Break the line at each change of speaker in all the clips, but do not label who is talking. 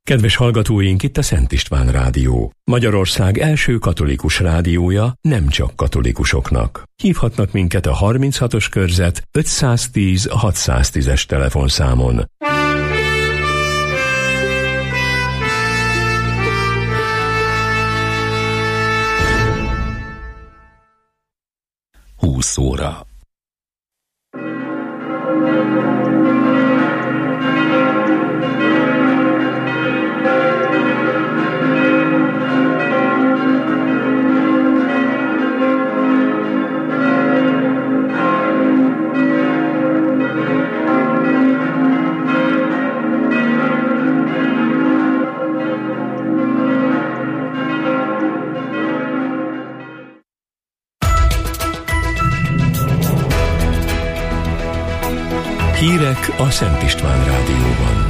Kedves hallgatóink, itt a Szent István Rádió. Magyarország első katolikus rádiója nem csak katolikusoknak. Hívhatnak minket a 36-os körzet 510 610-es telefonszámon.
óra.
Hírek a Szent István Rádióban.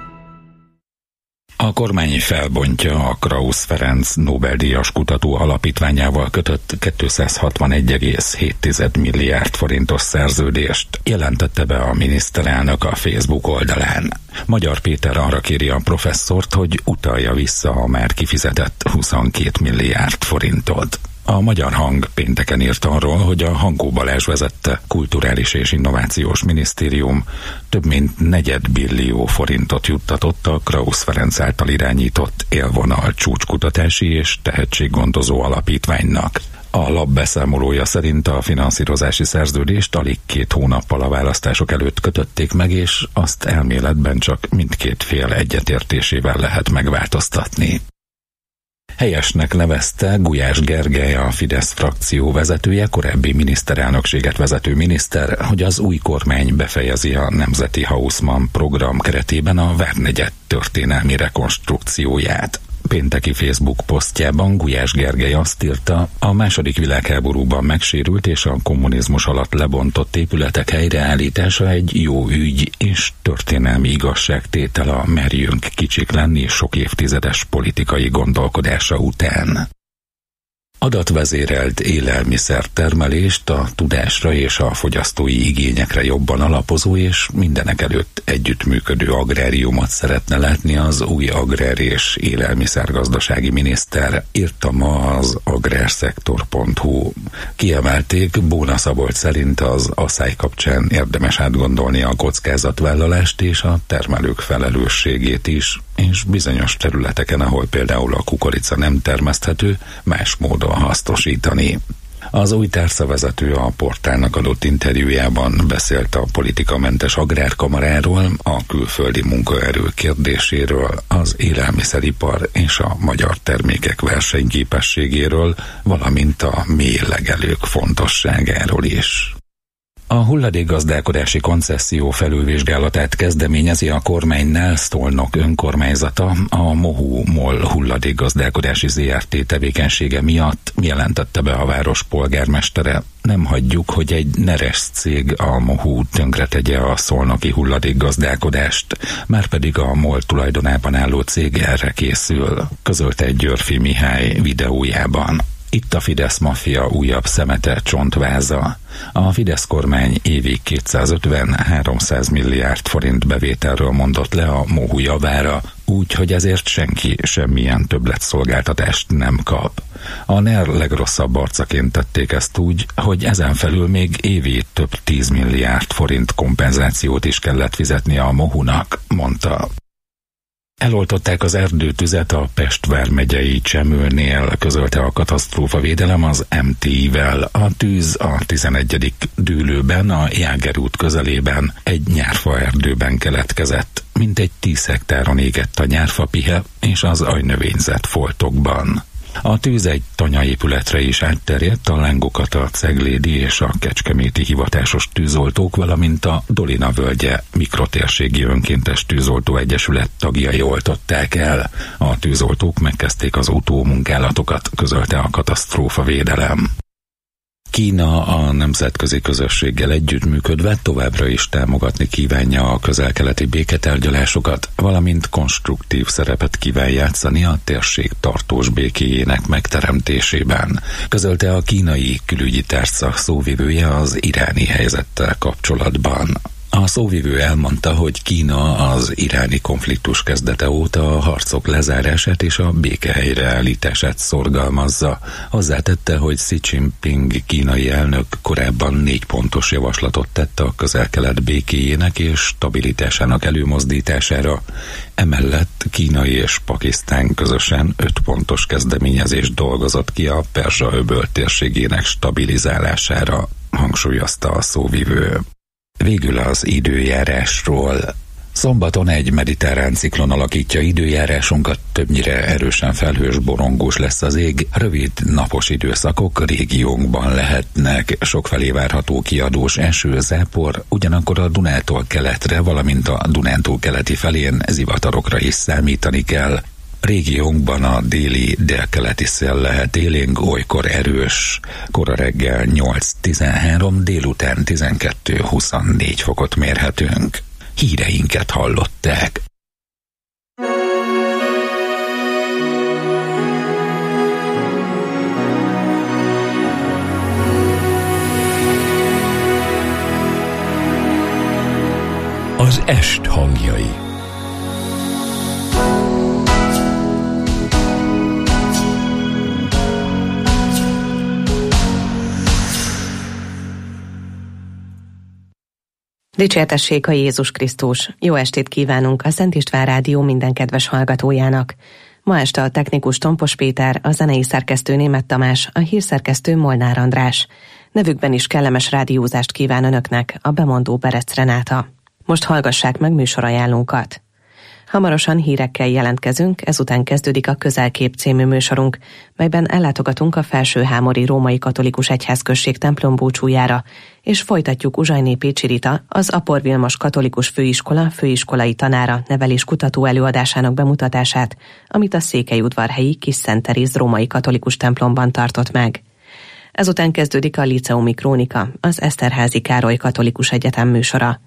A kormány felbontja a Krausz Ferenc Nobel-díjas kutató alapítványával kötött 261,7 milliárd forintos szerződést, jelentette be a miniszterelnök a Facebook oldalán. Magyar Péter arra kéri a professzort, hogy utalja vissza a már kifizetett 22 milliárd forintot. A Magyar Hang pénteken írt arról, hogy a Hankó Balázs vezette Kulturális és Innovációs Minisztérium több mint 4 billió forintot juttatott a Krausz Ferenc által irányított élvonal csúcskutatási és tehetséggondozó alapítványnak. A lap beszámolója szerint a finanszírozási szerződést alig 2 hónappal a választások előtt kötötték meg, és azt elméletben csak mindkét fél egyetértésével lehet megváltoztatni. Helyesnek nevezte Gulyás Gergely, a Fidesz frakció vezetője, korábbi miniszterelnökséget vezető miniszter, hogy az új kormány befejezi a Nemzeti Haussmann program keretében a Várnegyed történelmi rekonstrukcióját. Pénteki Facebook posztjában Gulyás Gergely azt írta, a II. Világháborúban megsérült és a kommunizmus alatt lebontott épületek helyreállítása egy jó ügy és történelmi igazságtétel a merjünk kicsik lenni sok évtizedes politikai gondolkodása után. Adatvezérelt élelmiszertermelést, a tudásra és a fogyasztói igényekre jobban alapozó és mindenekelőtt együttműködő agráriumot szeretne látni az új agrár- és élelmiszergazdasági miniszter, írta ma az agrárszektor.hu. Kiemelték, Bóna Szabolcs szerint az asszály kapcsán érdemes átgondolni a kockázatvállalást és a termelők felelősségét is, és bizonyos területeken, ahol például a kukorica nem termeszthető, más módon hasznosítani. Az új társzavezető a portálnak adott interjújában beszélt a politikamentes agrárkamaráról, a külföldi munkaerő kérdéséről, az élelmiszeripar és a magyar termékek versenyképességéről, valamint a mély legelők fontosságáról is. A hulladékgazdálkodási koncesszió felülvizsgálatát kezdeményezi a kormánynál Szolnok önkormányzata a Mohu MOL hulladékgazdálkodási ZRT tevékenysége miatt, jelentette be a város polgármestere. Nem hagyjuk, hogy egy neres cég, a Mohu tönkretegye a szolnoki hulladékgazdálkodást, márpedig a MOL tulajdonában álló cég erre készül, közölte egy Györfi Mihály videójában. Itt a Fidesz maffia újabb szemete, csontváza. A Fidesz kormány évi 250-300 milliárd forint bevételről mondott le a Mohu javára, úgy, hogy ezért senki semmilyen többletszolgáltatást nem kap. A NER legrosszabb arcaként tették ezt úgy, hogy ezen felül még évi több 10 milliárd forint kompenzációt is kellett fizetni a Mohunak, mondta. Eloltották az erdőtüzet a Pest vármegyei Csemőnél, közölte a katasztrófavédelem az MTI-vel. A tűz a 11. dűlőben, a Jáger út közelében, egy nyárfa erdőben keletkezett. Mintegy 10 hektáron égett a nyárfapihe és az ajnövényzet foltokban. A tűz egy tanyaépületre is átterjedt, a lángokat a Ceglédi és a kecskeméti hivatásos tűzoltók, valamint a Dolina völgye mikrotérségi önkéntes tűzoltó egyesület tagjai oltották el. A tűzoltók megkezdték az utómunkálatokat, közölte a katasztrófavédelem. Kína a nemzetközi közösséggel együttműködve továbbra is támogatni kívánja a közel-keleti béketárgyalásokat, valamint konstruktív szerepet kíván játszani a térség tartós békéjének megteremtésében, közölte a kínai külügyi tárca szóvivője az iráni helyzettel kapcsolatban. A szóvivő elmondta, hogy Kína az iráni konfliktus kezdete óta a harcok lezárását és a béke helyreállítását szorgalmazza. Hozzátette, hogy Xi Jinping kínai elnök korábban 4 pontos javaslatot tett a Közel-Kelet békéjének és stabilitásának előmozdítására. Emellett Kína és Pakisztán közösen 5 pontos kezdeményezést dolgozott ki a Perzsa-öböl térségének stabilizálására, hangsúlyozta a szóvivő. Végül az időjárásról. Szombaton egy mediterrán ciklon alakítja időjárásunkat, többnyire erősen felhős, borongós lesz az ég, rövid napos időszakok régiónkban lehetnek, sokfelé várható kiadós eső, zápor, ugyanakkor a Dunától keletre, valamint a Dunántúl keleti felén zivatarokra is számítani kell. Régiónkban a déli délkeleti szél lehet élénk, olykor erős, kora reggel 8-13, délután 12-24 fokot mérhetünk. Híreinket hallották.
Az est hangjai.
Dicsértessék a Jézus Krisztus! Jó estét kívánunk a Szent István Rádió minden kedves hallgatójának! Ma este a technikus Tompos Péter, a zenei szerkesztő Németh Tamás, a hírszerkesztő Molnár András. Nevükben is kellemes rádiózást kíván Önöknek a bemondó Berec Renáta. Most hallgassák meg műsorajánlónkat. Hamarosan hírekkel jelentkezünk, ezután kezdődik a Közelkép című műsorunk, melyben ellátogatunk a Felsőhámori Római Katolikus Egyházközség templombúcsújára, és folytatjuk Uzsajné Pécsi Rita, az Apor Vilmos Katolikus Főiskola főiskolai tanára nevelés kutató előadásának bemutatását, amit a Székelyudvarhelyi Kis Szent Teréz Római Katolikus templomban tartott meg. Ezután kezdődik a Líceumi Krónika, az Eszterházy Károly Katolikus Egyetem műsora.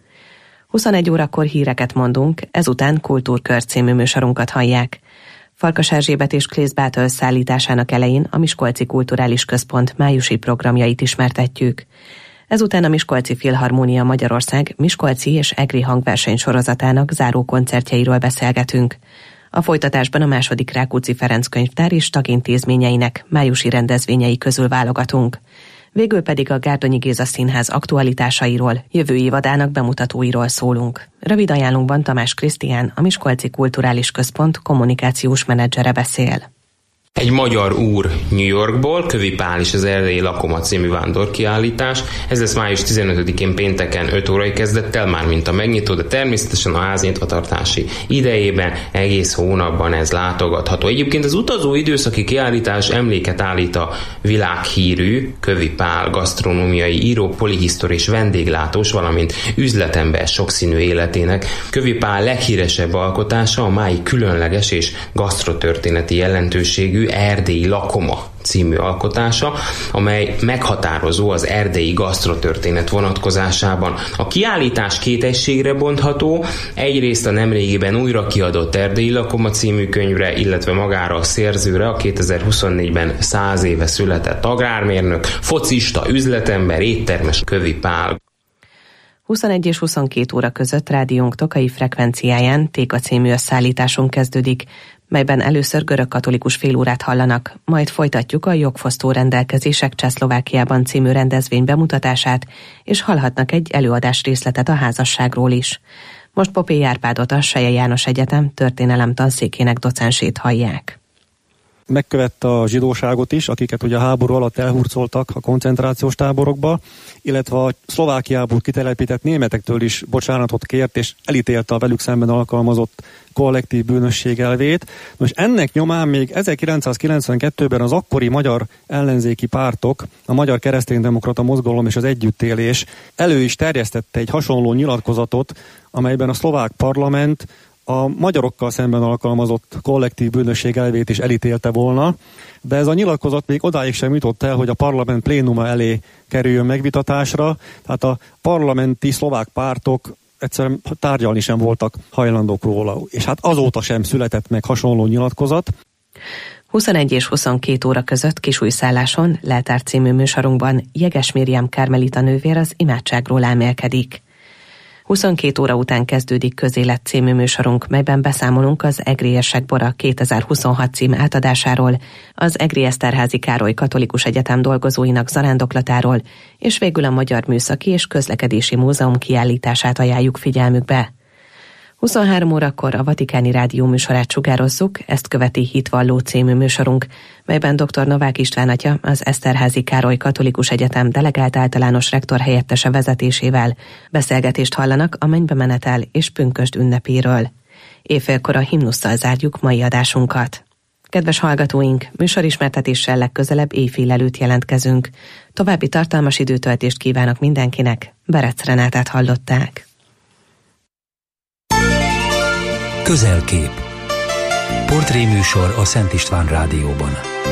21 órakor híreket mondunk, ezután Kultúrkör című műsorunkat hallják. Farkas Erzsébet és Klész Báthol szállításának elején a Miskolci Kulturális Központ májusi programjait ismertetjük. Ezután a Miskolci Filharmónia Magyarország Miskolci és Egri hangverseny sorozatának záró koncertjeiről beszélgetünk. A folytatásban a II. Rákóczi Ferenc Könyvtár és tagintézményeinek májusi rendezvényei közül válogatunk. Végül pedig a Gárdonyi Géza Színház aktualitásairól, jövő évadának bemutatóiról szólunk. Rövid ajánlunkban Tamás Krisztián, a Miskolci Kulturális Központ kommunikációs menedzsere beszél.
Egy magyar úr New Yorkból, Kövi Pál és az Erdélyi Lakoma című vándorkiállítás. Ez lesz május 15-én pénteken 5 órai kezdettel, mármint a megnyitó, de természetesen a háznyitvatartási idejében egész hónapban ez látogatható. Egyébként az utazó időszaki kiállítás emléket állít a világhírű Kövi Pál gasztronómiai író, polihisztor és vendéglátós, valamint üzletember sokszínű életének. Kövi Pál leghíresebb alkotása a mái különleges és gasztrotörténeti jelentőségű Erdélyi Lakoma című alkotása, amely meghatározó az erdélyi gasztrotörténet vonatkozásában. A kiállítás 2 egységre bontható, egyrészt a nemrégiben újra kiadott Erdélyi Lakoma című könyvre, illetve magára a szerzőre, a 2024-ben 100 éve született agrármérnök, focista, üzletember, éttermes Kövi Pál.
21 és 22 óra között rádiónk tokai frekvenciáján Téka című összeállításunk kezdődik, melyben először görögkatolikus félórát hallanak, majd folytatjuk a Jogfosztó rendelkezések Csehszlovákiában című rendezvény bemutatását, és hallhatnak egy előadás részletet a házasságról is. Most Popé Árpádot, a Selye János Egyetem történelem tanszékének docensét hallják.
Megkövette a zsidóságot is, akiket ugye a háború alatt elhurcoltak a koncentrációs táborokba, illetve a Szlovákiából kitelepített németektől is bocsánatot kért, és elítélte a velük szemben alkalmazott kollektív bűnösség elvét. Most ennek nyomán még 1992-ben az akkori magyar ellenzéki pártok, a Magyar Kereszténydemokrata Mozgalom és az Együttélés elő is terjesztette egy hasonló nyilatkozatot, amelyben a szlovák parlament a magyarokkal szemben alkalmazott kollektív bűnösség elvét is elítélte volna, de ez a nyilatkozat még odáig sem jutott el, hogy a parlament plénuma elé kerüljön megvitatásra, tehát a parlamenti szlovák pártok egyszerűen tárgyalni sem voltak hajlandók róla, és hát azóta sem született meg hasonló nyilatkozat.
21 és 22 óra között Kisújszálláson, Leltár című műsorunkban Jeges Miriam Kármelita nővér az imádságról elmélkedik. 22 óra után kezdődik Közélet című műsorunk, melyben beszámolunk az Egriesek Bora 2026 cím átadásáról, az Egri Eszterházy Károly Katolikus Egyetem dolgozóinak zarándoklatáról, és végül a Magyar Műszaki és Közlekedési Múzeum kiállítását ajánljuk figyelmükbe. 23 órakor a Vatikáni Rádió műsorát sugározzuk, ezt követi Hitvalló című műsorunk, melyben dr. Novák István atya, az Eszterházy Károly Katolikus Egyetem delegált általános rektor helyettese vezetésével beszélgetést hallanak a mennybemenetel és pünkösd ünnepéről. Éjfélkor a himnusszal zárjuk mai adásunkat. Kedves hallgatóink, műsorismertetéssel legközelebb éjfél előtt jelentkezünk. További tartalmas időtöltést kívánok mindenkinek, Berec Renátát hallották.
Közelkép. Portréműsor a Szent István Rádióban.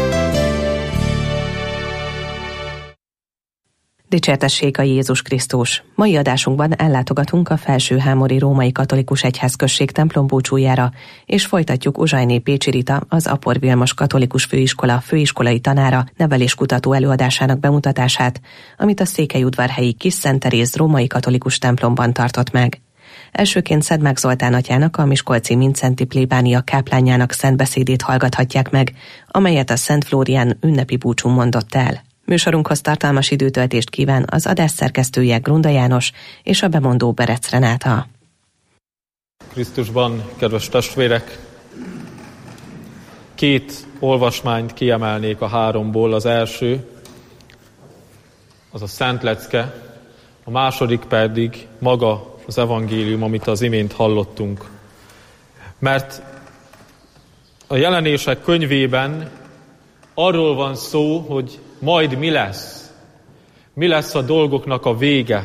Dicsértessék a Jézus Krisztus! Mai adásunkban ellátogatunk a Felsőhámori Római Katolikus Egyházközség templombúcsújára, és folytatjuk Uzsajné Pécsi Rita, az Apor Vilmos Katolikus Főiskola főiskolai tanára neveléskutató előadásának bemutatását, amit a székelyudvarhelyi Kis Szent Teréz római katolikus templomban tartott meg. Elsőként Szedmák Zoltán atyának, a miskolci Mindszenty plébánia káplánjának szentbeszédét hallgathatják meg, amelyet a Szent Flórián ünnepi búcsún mondott el. Műsorunkhoz tartalmas időtöltést kíván az adás szerkesztője Grunda János és a bemondó Berec Renáta.
Krisztusban, kedves testvérek! 2 olvasmányt kiemelnék a 3-ból. Az első, az a Szent Lecke, a második pedig maga az evangélium, amit az imént hallottunk. Mert a Jelenések könyvében arról van szó, hogy majd mi lesz. Mi lesz a dolgoknak a vége,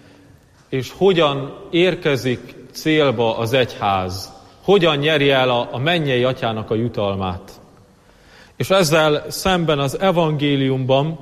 és hogyan érkezik célba az egyház, hogyan nyeri el a mennyei atyának a jutalmát. És ezzel szemben az evangéliumban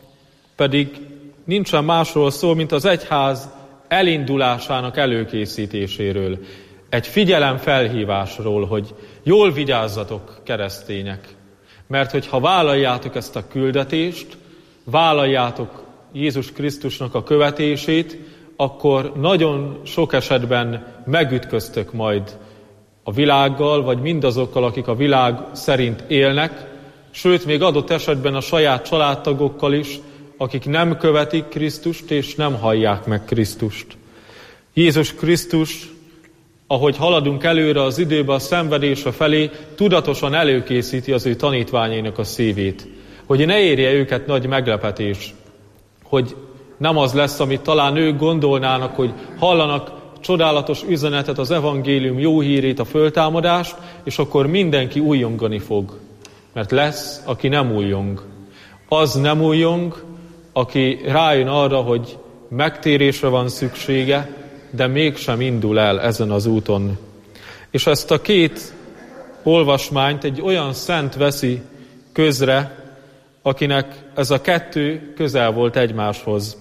pedig nincsen másról szó, mint az egyház elindulásának előkészítéséről. Egy figyelemfelhívásról, hogy jól vigyázzatok, keresztények. Mert hogyha vállaljátok ezt a küldetést, vállaljátok Jézus Krisztusnak a követését, akkor nagyon sok esetben megütköztök majd a világgal, vagy mindazokkal, akik a világ szerint élnek, sőt, még adott esetben a saját családtagokkal is, akik nem követik Krisztust és nem hallják meg Krisztust. Jézus Krisztus, ahogy haladunk előre az időbe a szenvedésre felé, tudatosan előkészíti az ő tanítványainak a szívét, hogy ne érje őket nagy meglepetés, hogy nem az lesz, amit talán ők gondolnának, hogy hallanak csodálatos üzenetet, az evangélium jó hírét, a föltámadást, és akkor mindenki újjongani fog. Mert lesz, aki nem újjong. Az nem újjong, aki rájön arra, hogy megtérésre van szüksége, de mégsem indul el ezen az úton. És ezt a 2 olvasmányt egy olyan szent veszi közre, akinek ez a 2 közel volt egymáshoz.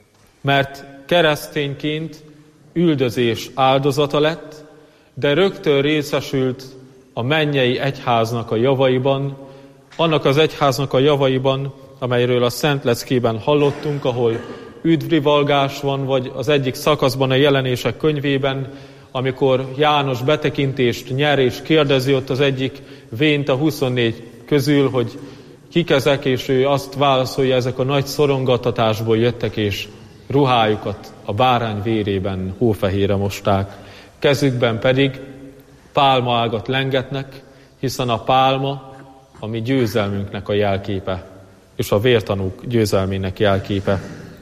Mert keresztényként üldözés áldozata lett, de rögtön részesült a mennyei egyháznak a javaiban, annak az egyháznak a javaiban, amelyről a Szent Leckében hallottunk, ahol üdvrivalgás van, vagy az egyik szakaszban a Jelenések könyvében, amikor János betekintést nyer, és kérdezi ott az egyik vént a 24 közül, hogy kik ezek, és ő azt válaszolja, ezek a nagy szorongattatásból jöttek, és ruhájukat a bárány vérében hófehérre mosták. Kezükben pedig pálmaágat lengetnek, hiszen a pálma a mi győzelmünknek a jelképe, és a vértanúk győzelmének jelképe.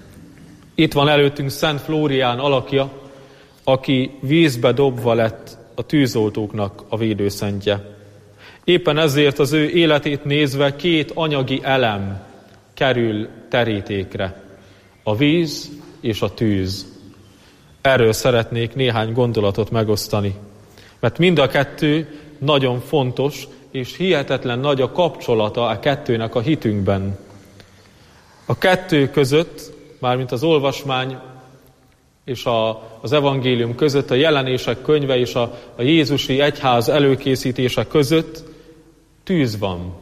Itt van előttünk Szent Flórián alakja, aki vízbe dobva lett a tűzoltóknak a védőszentje. Éppen ezért az ő életét nézve 2 anyagi elem kerül terítékre. A víz és a tűz. Erről szeretnék néhány gondolatot megosztani. Mert mind a 2 nagyon fontos, és hihetetlen nagy a kapcsolata a 2-nek a hitünkben. A 2 között, mármint az olvasmány és az evangélium között, a Jelenések könyve és a Jézusi egyház előkészítése között tűz van.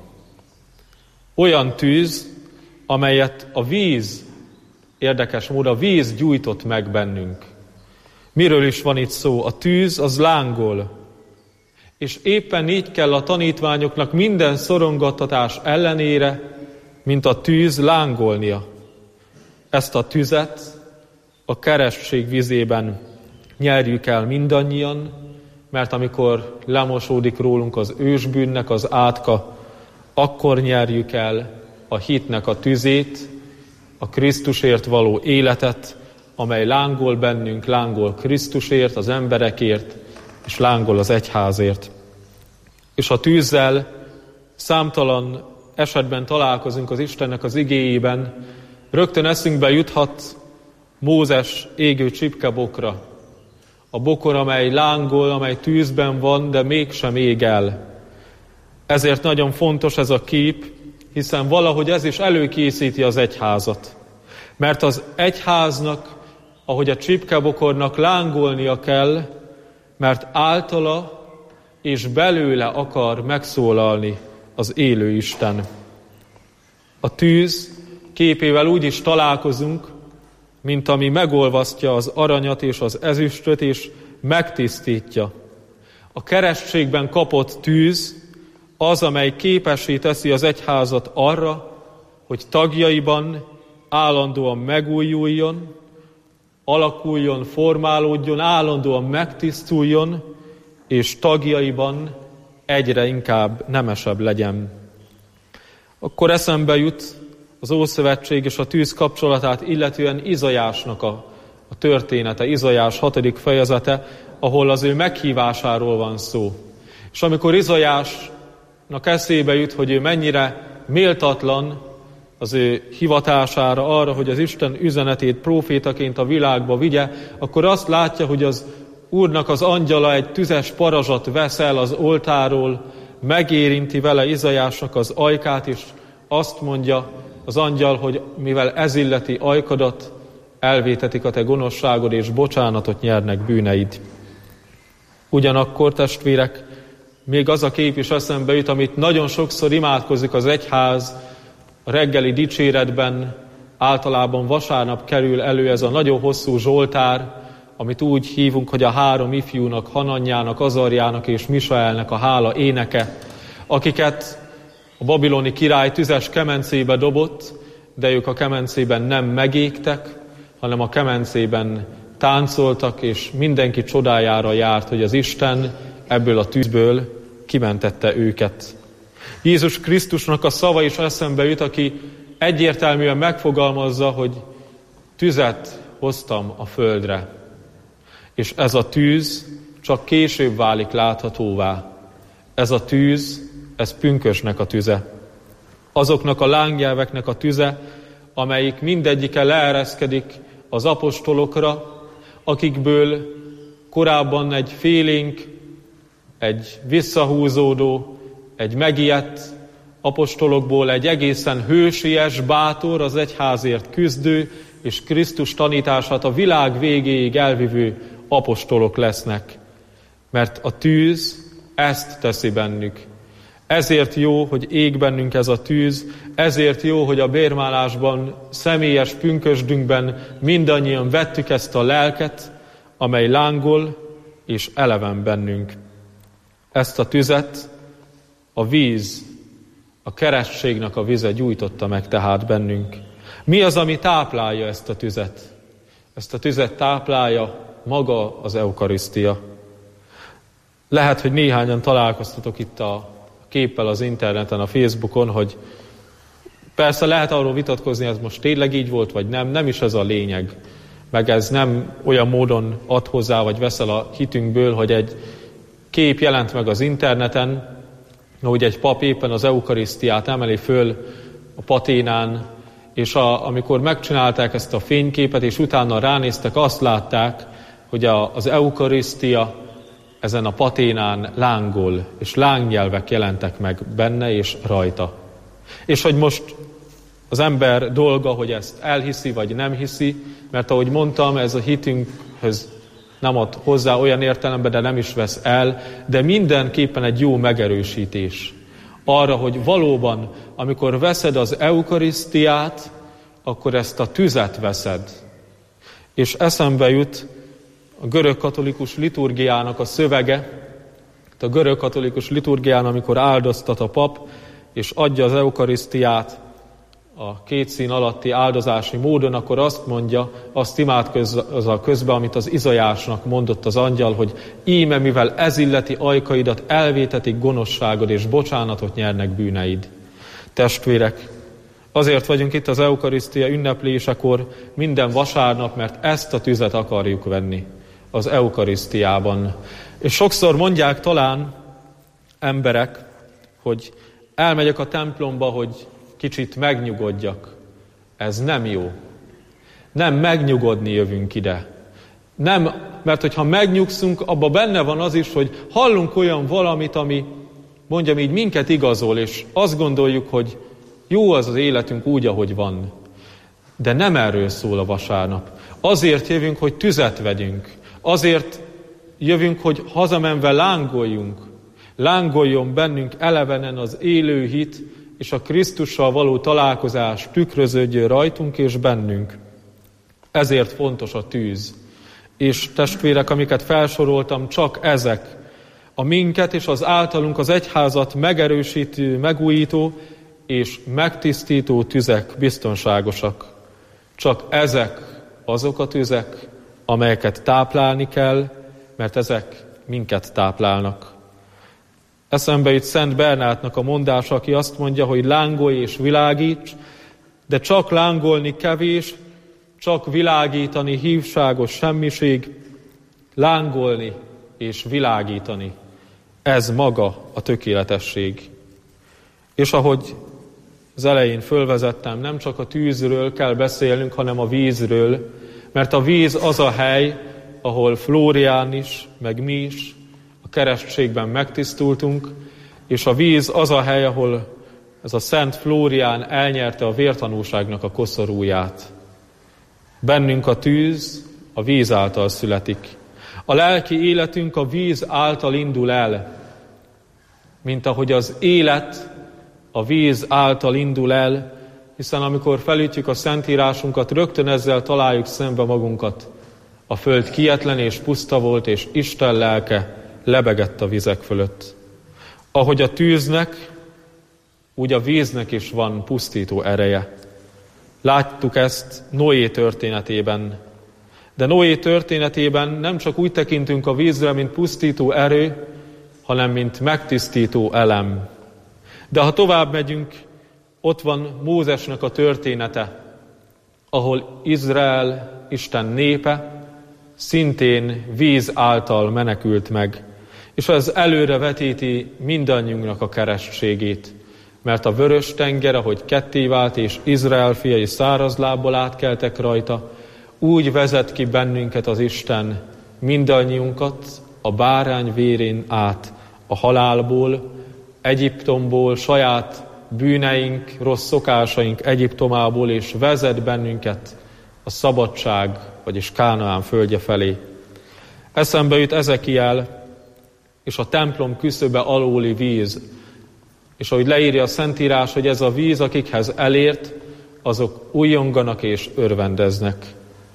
Olyan tűz, amelyet a víz, érdekes módon a víz gyújtott meg bennünk. Miről is van itt szó? A tűz az lángol. És éppen így kell a tanítványoknak minden szorongattatás ellenére, mint a tűz, lángolnia. Ezt a tüzet a keresztség vizében nyerjük el mindannyian, mert amikor lemosódik rólunk az ősbűnnek az átka, akkor nyerjük el a hitnek a tüzét, a Krisztusért való életet, amely lángol bennünk, lángol Krisztusért, az emberekért, és lángol az egyházért. És a tűzzel számtalan esetben találkozunk az Istennek az igéjében, rögtön eszünkbe juthat Mózes égő csipkebokra. A bokor, amely lángol, amely tűzben van, de mégsem ég el. Ezért nagyon fontos ez a kép, hiszen valahogy ez is előkészíti az egyházat. Mert az egyháznak, ahogy a csipkebokornak lángolnia kell, mert általa és belőle akar megszólalni az élő Isten. A tűz képével úgy is találkozunk, mint ami megolvasztja az aranyat és az ezüstöt, és megtisztítja. A keresztségben kapott tűz az, amely képessé teszi az egyházat arra, hogy tagjaiban állandóan megújuljon, alakuljon, formálódjon, állandóan megtisztuljon, és tagjaiban egyre inkább nemesebb legyen. Akkor eszembe jut az Ószövetség és a tűz kapcsolatát illetően Izaiásnak a története, Izaiás 6. fejezete, ahol az ő meghívásáról van szó. És amikor Izaiásnak eszébe jut, hogy ő mennyire méltatlan az ő hivatására arra, hogy az Isten üzenetét prófétaként a világba vigye, akkor azt látja, hogy az Úrnak az angyala egy tüzes parazsat vesz el az oltáról, megérinti vele Izaiásnak az ajkát, és azt mondja az angyal, hogy mivel ez illeti ajkadat, elvétetik a te gonoszságod, és bocsánatot nyernek bűneid. Ugyanakkor, testvérek, még az a kép is eszembe jut, amit nagyon sokszor imádkozik az egyház, a reggeli dicséretben általában vasárnap kerül elő ez a nagyon hosszú zsoltár, amit úgy hívunk, hogy a 3 ifjúnak, Hananyának, Azarjának és Misaelnek a hála éneke, akiket a babiloni király tüzes kemencébe dobott, de ők a kemencében nem megégtek, hanem a kemencében táncoltak, és mindenki csodájára járt, hogy az Isten ebből a tűzből kimentette őket. Jézus Krisztusnak a szava is eszembe jut, aki egyértelműen megfogalmazza, hogy tüzet hoztam a földre. És ez a tűz csak később válik láthatóvá. Ez a tűz, ez pünkösnek a tüze. Azoknak a lángnyelveknek a tüze, amelyik mindegyike leereszkedik az apostolokra, akikből korábban egy félénk, egy visszahúzódó, egy megijedt apostolokból egy egészen hősies, bátor, az egyházért küzdő, és Krisztus tanítását a világ végéig elvivő apostolok lesznek. Mert a tűz ezt teszi bennük. Ezért jó, hogy ég bennünk ez a tűz, ezért jó, hogy a bérmálásban, személyes pünkösdünkben mindannyian vettük ezt a lelket, amely lángol és eleven bennünk. Ezt a tüzet a víz, a keresztségnek a vize gyújtotta meg tehát bennünk. Mi az, ami táplálja ezt a tüzet? Ezt a tüzet táplálja maga az eukarisztia. Lehet, hogy néhányan találkoztatok itt a képpel az interneten, a Facebookon, hogy persze lehet arról vitatkozni, ez most tényleg így volt, vagy nem is ez a lényeg. Meg ez nem olyan módon ad hozzá, vagy veszel a hitünkből, hogy egy kép jelent meg az interneten, hogy egy pap éppen az eukarisztiát emeli föl a paténán, és amikor megcsinálták ezt a fényképet, és utána ránéztek, azt látták, hogy az eukarisztia ezen a paténán lángol, és lángnyelvek jelentek meg benne és rajta. És hogy most az ember dolga, hogy ezt elhiszi, vagy nem hiszi, mert ahogy mondtam, ez a hitünkhöz nem ad hozzá olyan értelemben, de nem is vesz el, de mindenképpen egy jó megerősítés arra, hogy valóban, amikor veszed az eukarisztiát, akkor ezt a tüzet veszed. És eszembe jut a görögkatolikus liturgiának a szövege. A görögkatolikus liturgián, amikor áldoztat a pap, és adja az eukarisztiát a két szín alatti áldozási módon, akkor azt mondja, azt imádkozza közben, amit az Izaiásnak mondott az angyal, hogy íme, mivel ez illeti ajkaidat, elvétetik gonoszságod, és bocsánatot nyernek bűneid. Testvérek, azért vagyunk itt az eukarisztia ünneplésekor minden vasárnap, mert ezt a tüzet akarjuk venni az eukarisztiában. És sokszor mondják talán emberek, hogy elmegyek a templomba, hogy kicsit megnyugodjak. Ez nem jó. Nem megnyugodni jövünk ide. Nem, mert hogyha megnyugszunk, abban benne van az is, hogy hallunk olyan valamit, ami, mondjam így, minket igazol, és azt gondoljuk, hogy jó az életünk úgy, ahogy van. De nem erről szól a vasárnap. Azért jövünk, hogy tüzet vegyünk. Azért jövünk, hogy hazamenve lángoljunk. Lángoljon bennünk elevenen az élő hit, és a Krisztussal való találkozás tükröződjön rajtunk és bennünk. Ezért fontos a tűz. És testvérek, amiket felsoroltam, csak ezek a minket és az általunk az egyházat megerősítő, megújító és megtisztító tüzek biztonságosak. Csak ezek azok a tüzek, amelyeket táplálni kell, mert ezek minket táplálnak. Eszembe jut Szent Bernátnak a mondása, aki azt mondja, hogy lángolj és világíts, de csak lángolni kevés, csak világítani hívságos semmiség, lángolni és világítani. Ez maga a tökéletesség. És ahogy az elején fölvezettem, nem csak a tűzről kell beszélnünk, hanem a vízről, mert a víz az a hely, ahol Flórián is, meg mi is a keresztségben megtisztultunk, és a víz az a hely, ahol ez a Szent Flórián elnyerte a vértanúságnak a koszorúját. Bennünk a tűz a víz által születik. A lelki életünk a víz által indul el, mint ahogy az élet a víz által indul el, hiszen amikor felütjük a Szentírásunkat, rögtön ezzel találjuk szembe magunkat. A föld kietlen és puszta volt, és Isten lelke lebegett a vizek fölött. Ahogy a tűznek, úgy a víznek is van pusztító ereje. Láttuk ezt Noé történetében. De Noé történetében nem csak úgy tekintünk a vízre, mint pusztító erő, hanem mint megtisztító elem. De ha tovább megyünk, ott van Mózesnek a története, ahol Izrael, Isten népe, szintén víz által menekült meg. És ez előre vetíti mindannyiunknak a keresztségét. Mert a vörös tenger, ahogy ketté vált, és Izrael fiai száraz lábbal átkeltek rajta, úgy vezet ki bennünket az Isten, mindannyiunkat a bárány vérén át, a halálból, Egyiptomból, saját bűneink, rossz szokásaink Egyiptomából, és vezet bennünket a szabadság, vagyis Kánaán földje felé. Eszembe jut Ezekiel, és a templom küszöbe alóli víz. És ahogy leírja a Szentírás, hogy ez a víz, akikhez elért, azok újonganak és örvendeznek.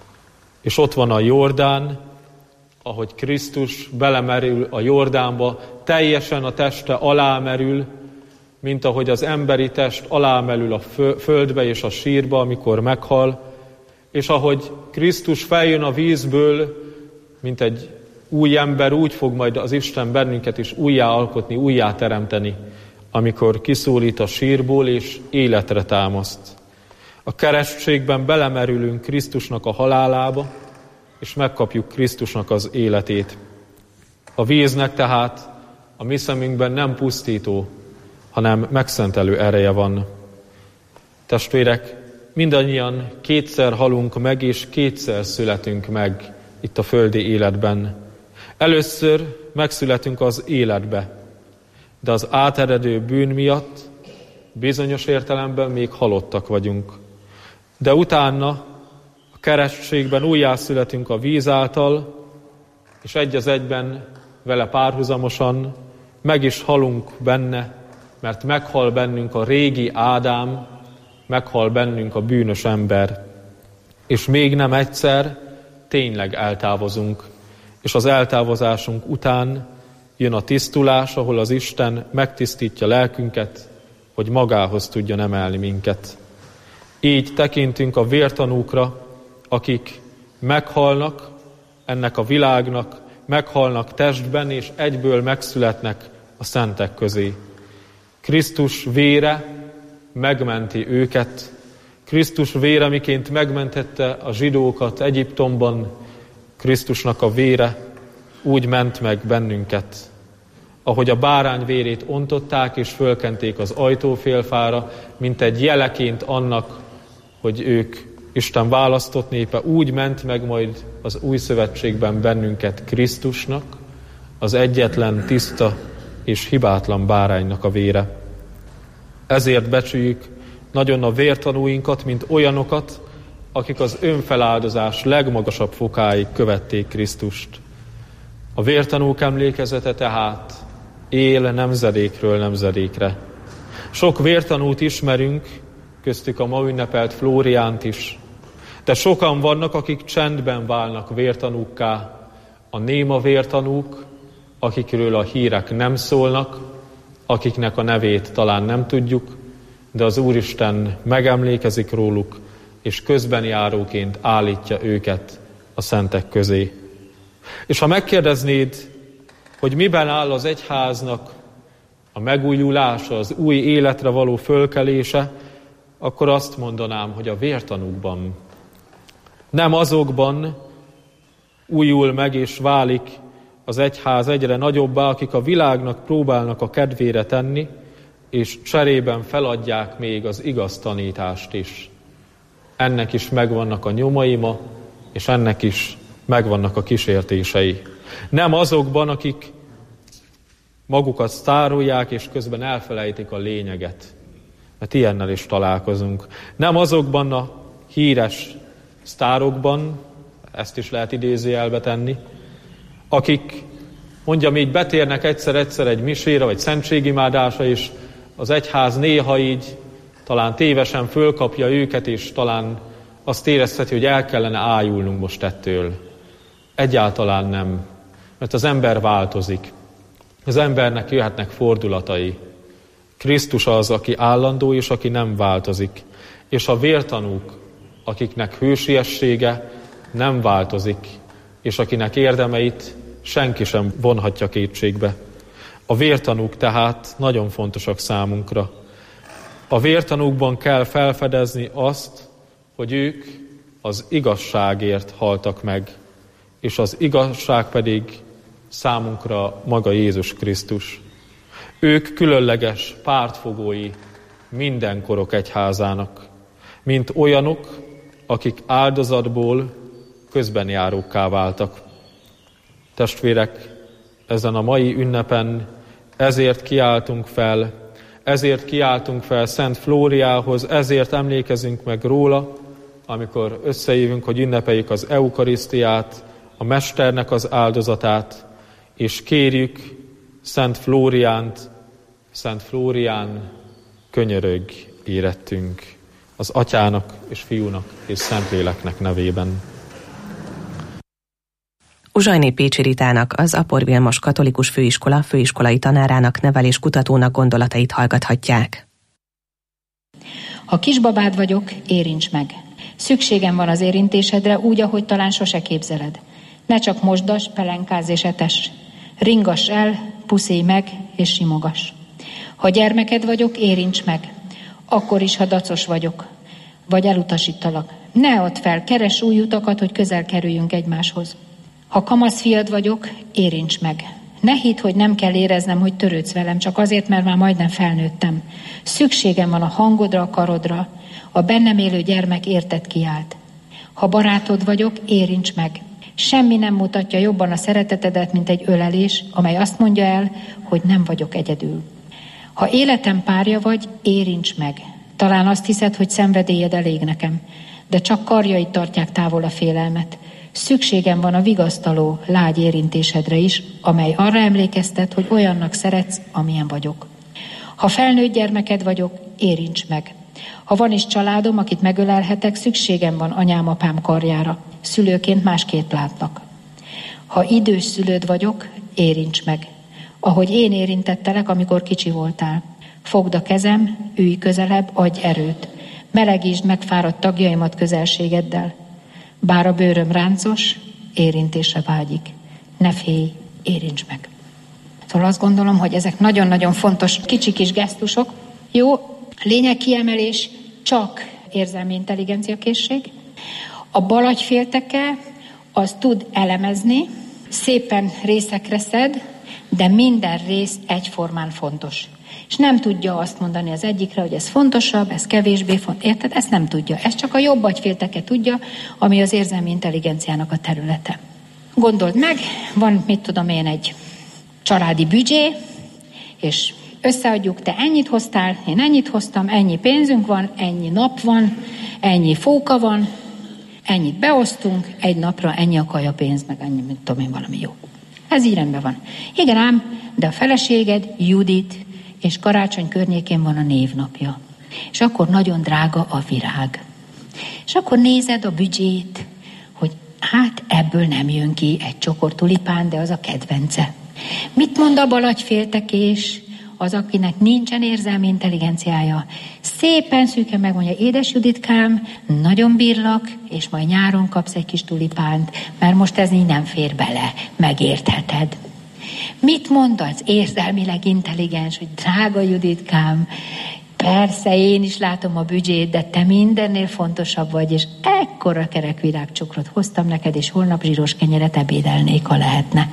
És ott van a Jordán, ahogy Krisztus belemerül a Jordánba, teljesen a teste alámerül, mint ahogy az emberi test alámerül a földbe és a sírba, amikor meghal, és ahogy Krisztus feljön a vízből, mint egy új ember, úgy fog majd az Isten bennünket is újjáalkotni, újjáteremteni, amikor kiszólít a sírból és életre támaszt. A keresztségben belemerülünk Krisztusnak a halálába, és megkapjuk Krisztusnak az életét. A víznek tehát a mi szemünkben nem pusztító, hanem megszentelő ereje van. Testvérek, mindannyian kétszer halunk meg, és kétszer születünk meg itt a földi életben. Először megszületünk az életbe, de az áteredő bűn miatt bizonyos értelemben még halottak vagyunk. De utána a keresztségben újjászületünk a víz által, és egy az egyben vele párhuzamosan meg is halunk benne, mert meghal bennünk a régi Ádám, meghal bennünk a bűnös ember. És még nem egyszer tényleg eltávozunk. és az eltávozásunk után jön a tisztulás, ahol az Isten megtisztítja lelkünket, hogy magához tudjon emelni minket. Így tekintünk a vértanúkra, akik meghalnak ennek a világnak, meghalnak testben, és egyből megszületnek a szentek közé. Krisztus vére megmenti őket. Krisztus vére, miként megmentette a zsidókat Egyiptomban, Krisztusnak a vére úgy ment meg bennünket. Ahogy a bárány vérét ontották és fölkenték az ajtófélfára, mint egy jeleként annak, hogy ők Isten választott népe, úgy ment meg majd az új szövetségben bennünket Krisztusnak, az egyetlen tiszta és hibátlan báránynak a vére. Ezért becsüljük nagyon a vértanúinkat, mint olyanokat, akik az önfeláldozás legmagasabb fokáig követték Krisztust. A vértanúk emlékezete tehát él nemzedékről nemzedékre. Sok vértanút ismerünk, köztük a ma ünnepelt Flóriánt is, de sokan vannak, akik csendben válnak vértanúkká, a néma vértanúk, akikről a hírek nem szólnak, akiknek a nevét talán nem tudjuk, de az Úristen megemlékezik róluk, és közbenjáróként állítja őket a szentek közé. És ha megkérdeznéd, hogy miben áll az egyháznak a megújulása, az új életre való fölkelése, akkor azt mondanám, hogy a vértanúkban. Nem azokban újul meg és válik az egyház egyre nagyobbá, akik a világnak próbálnak a kedvére tenni, és cserében feladják még az igaz tanítást is. Ennek is megvannak a nyomai ma, és ennek is megvannak a kísértései. Nem azokban, akik magukat sztárolják, és közben elfelejtik a lényeget. Mert ilyennel is találkozunk. Nem azokban a híres sztárokban, ezt is lehet idézőjelbe tenni, akik, mondjam így, betérnek egyszer-egyszer egy misére, vagy szentségimádásra, és az egyház néha így talán tévesen fölkapja őket, és talán azt érezheti, hogy el kellene ájulnunk most ettől. Egyáltalán nem, mert az ember változik. Az embernek jöhetnek fordulatai. Krisztus az, aki állandó, és aki nem változik. És a vértanúk, akiknek hősiessége nem változik, és akinek érdemeit senki sem vonhatja kétségbe. A vértanúk tehát nagyon fontosak számunkra. A vértanúkban kell felfedezni azt, hogy ők az igazságért haltak meg, és az igazság pedig számunkra maga Jézus Krisztus. Ők különleges pártfogói minden korok egyházának, mint olyanok, akik áldozatból közbenjárókká váltak. Testvérek, ezen a mai ünnepen ezért kiáltunk fel Szent Flóriához, ezért emlékezünk meg róla, amikor összejövünk, hogy ünnepeljük az eukarisztiát, a Mesternek az áldozatát, és kérjük Szent Flóriánt, Szent Flórián, könyörögj érettünk, az Atyának és Fiúnak és Szentléleknek nevében.
Uzsajné Pécsi Ritának, az Apor Vilmos Katolikus Főiskola főiskolai tanárának, neveléskutatónak gondolatait hallgathatják.
Ha kisbabád vagyok, érints meg. Szükségem van az érintésedre úgy, ahogy talán sose képzeled. Ne csak mosdas, pelenkáz és etes. Ringass el, puszíj meg és simogass. Ha gyermeked vagyok, érints meg. Akkor is, ha dacos vagyok, vagy elutasítalak. Ne add fel, keress új utakat, hogy közel kerüljünk egymáshoz. Ha kamasz fiad vagyok, érints meg. Ne hidd, hogy nem kell éreznem, hogy törődsz velem, csak azért, mert már majdnem felnőttem. Szükségem van a hangodra, a karodra. A bennem élő gyermek érted kiált. Ha barátod vagyok, érints meg. Semmi nem mutatja jobban a szeretetedet, mint egy ölelés, amely azt mondja el, hogy nem vagyok egyedül. Ha életem párja vagy, érints meg. Talán azt hiszed, hogy szenvedélyed elég nekem, de csak karjaid tartják távol a félelmet. Szükségem van a vigasztaló, lágy érintésedre is, amely arra emlékeztet, hogy olyannak szeretsz, amilyen vagyok. Ha felnőtt gyermeked vagyok, érints meg. Ha van is családom, akit megölelhetek, szükségem van anyám, apám karjára. Szülőként másképp látnak. Ha idős szülőd vagyok, érints meg. Ahogy én érintettelek, amikor kicsi voltál. Fogd a kezem, ülj közelebb, adj erőt. Melegítsd megfáradt tagjaimat közelségeddel. Bár a bőröm ráncos, érintésre vágyik. Ne félj, érints meg. Szóval azt gondolom, hogy ezek nagyon-nagyon fontos kicsi kis gesztusok. Jó, lényegkiemelés, csak érzelmi intelligenciakészség. A bal agyfélteke az tud elemezni, szépen részekre szed, de minden rész egyformán fontos. És nem tudja azt mondani az egyikre, hogy ez fontosabb, ez kevésbé fontos. Érted? Ezt nem tudja. Ez csak a jobb agyfélteke tudja, ami az érzelmi intelligenciának a területe. Gondold meg, van, mit tudom én, egy családi büdzsé, és összeadjuk, te ennyit hoztál, én ennyit hoztam, ennyi pénzünk van, ennyi nap van, ennyi fóka van, ennyit beosztunk, egy napra ennyi a kajapénz, meg ennyi, mit tudom én, valami jó. Ez így rendben van. Igen ám, de a feleséged, Judit, és karácsony környékén van a névnapja. És akkor nagyon drága a virág. És akkor nézed a büdzsét, hogy hát ebből nem jön ki egy csokor tulipán, de az a kedvence. Mit mond a bal agyféltekés? Az, akinek nincsen érzelmi intelligenciája, szépen szűken megmondja, édes Juditkám, nagyon bírlak, és majd nyáron kapsz egy kis tulipánt, mert most ez így nem fér bele, megértheted. Mit mond az érzelmileg intelligens, hogy drága Juditkám, persze én is látom a büdzsét, de te mindennél fontosabb vagy, és ekkora kerek virágcsokrot hoztam neked, és holnap zsíros kenyeret ebédelnék, ha lehetne.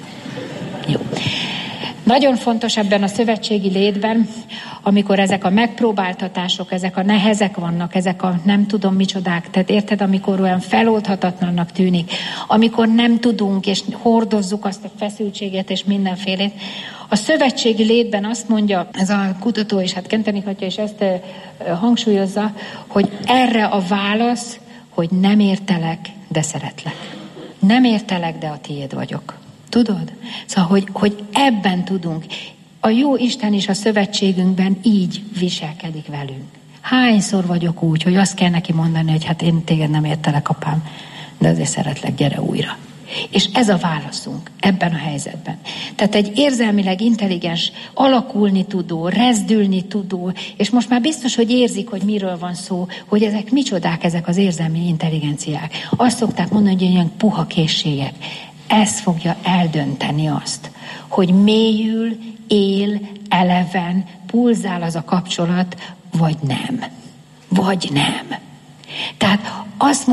Jó. Nagyon fontos ebben a szövetségi létben, amikor ezek a megpróbáltatások, ezek a nehezek vannak, ezek a nem tudom micsodák, tehát érted, amikor olyan feloldhatatlannak tűnik, amikor nem tudunk, és hordozzuk azt a feszültséget és mindenfélét. A szövetségi létben azt mondja, ez a kutató, és hát Kentenich atya is ezt hangsúlyozza, hogy erre a válasz, hogy nem értelek, de szeretlek. Nem értelek, de a tiéd vagyok. Tudod? Szóval, hogy ebben tudunk. A jó Isten is a szövetségünkben így viselkedik velünk. Hányszor vagyok úgy, hogy azt kell neki mondani, hogy hát én téged nem értelek, apám, de azért szeretlek, gyere újra. És ez a válaszunk ebben a helyzetben. Tehát egy érzelmileg intelligens, alakulni tudó, rezdülni tudó, és most már biztos, hogy érzik, hogy miről van szó, hogy ezek micsodák, ezek az érzelmi intelligenciák. Azt szokták mondani, hogy ilyen puha készségek. Ez fogja eldönteni azt, hogy mélyül, él, eleven, pulzál az a kapcsolat, vagy nem. Vagy nem. Tehát azt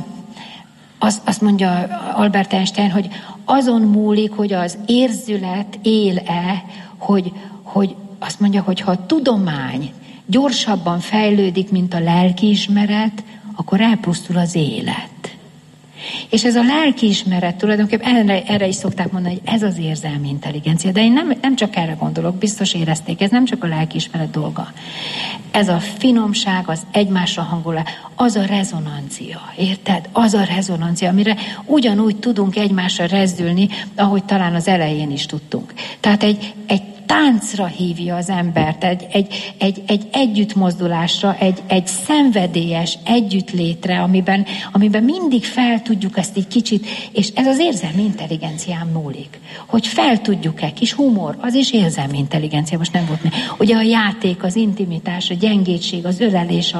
mondja Albert Einstein, hogy azon múlik, hogy az érzület él-e, hogy azt mondja, hogy ha a tudomány gyorsabban fejlődik, mint a lelkiismeret, akkor elpusztul az élet. És ez a lelkiismeret tulajdonképpen erre is szokták mondani, hogy ez az érzelmi intelligencia. De én nem csak erre gondolok, biztos érezték, ez nem csak a lelkiismeret dolga. Ez a finomság, az egymásra hangolás, az a rezonancia, érted? Az a rezonancia, amire ugyanúgy tudunk egymásra rezdülni, ahogy talán az elején is tudtunk. Tehát egy táncra hívja az embert, egy együttmozdulásra, egy szenvedélyes együttlétre, amiben mindig fel tudjuk ezt egy kicsit, és ez az érzelmi intelligencián múlik. Hogy fel tudjuk-e, kis humor, az is érzelmi intelligencia, most nem volt mi. Ugye a játék, az intimitás, a gyengétség, az ölelés,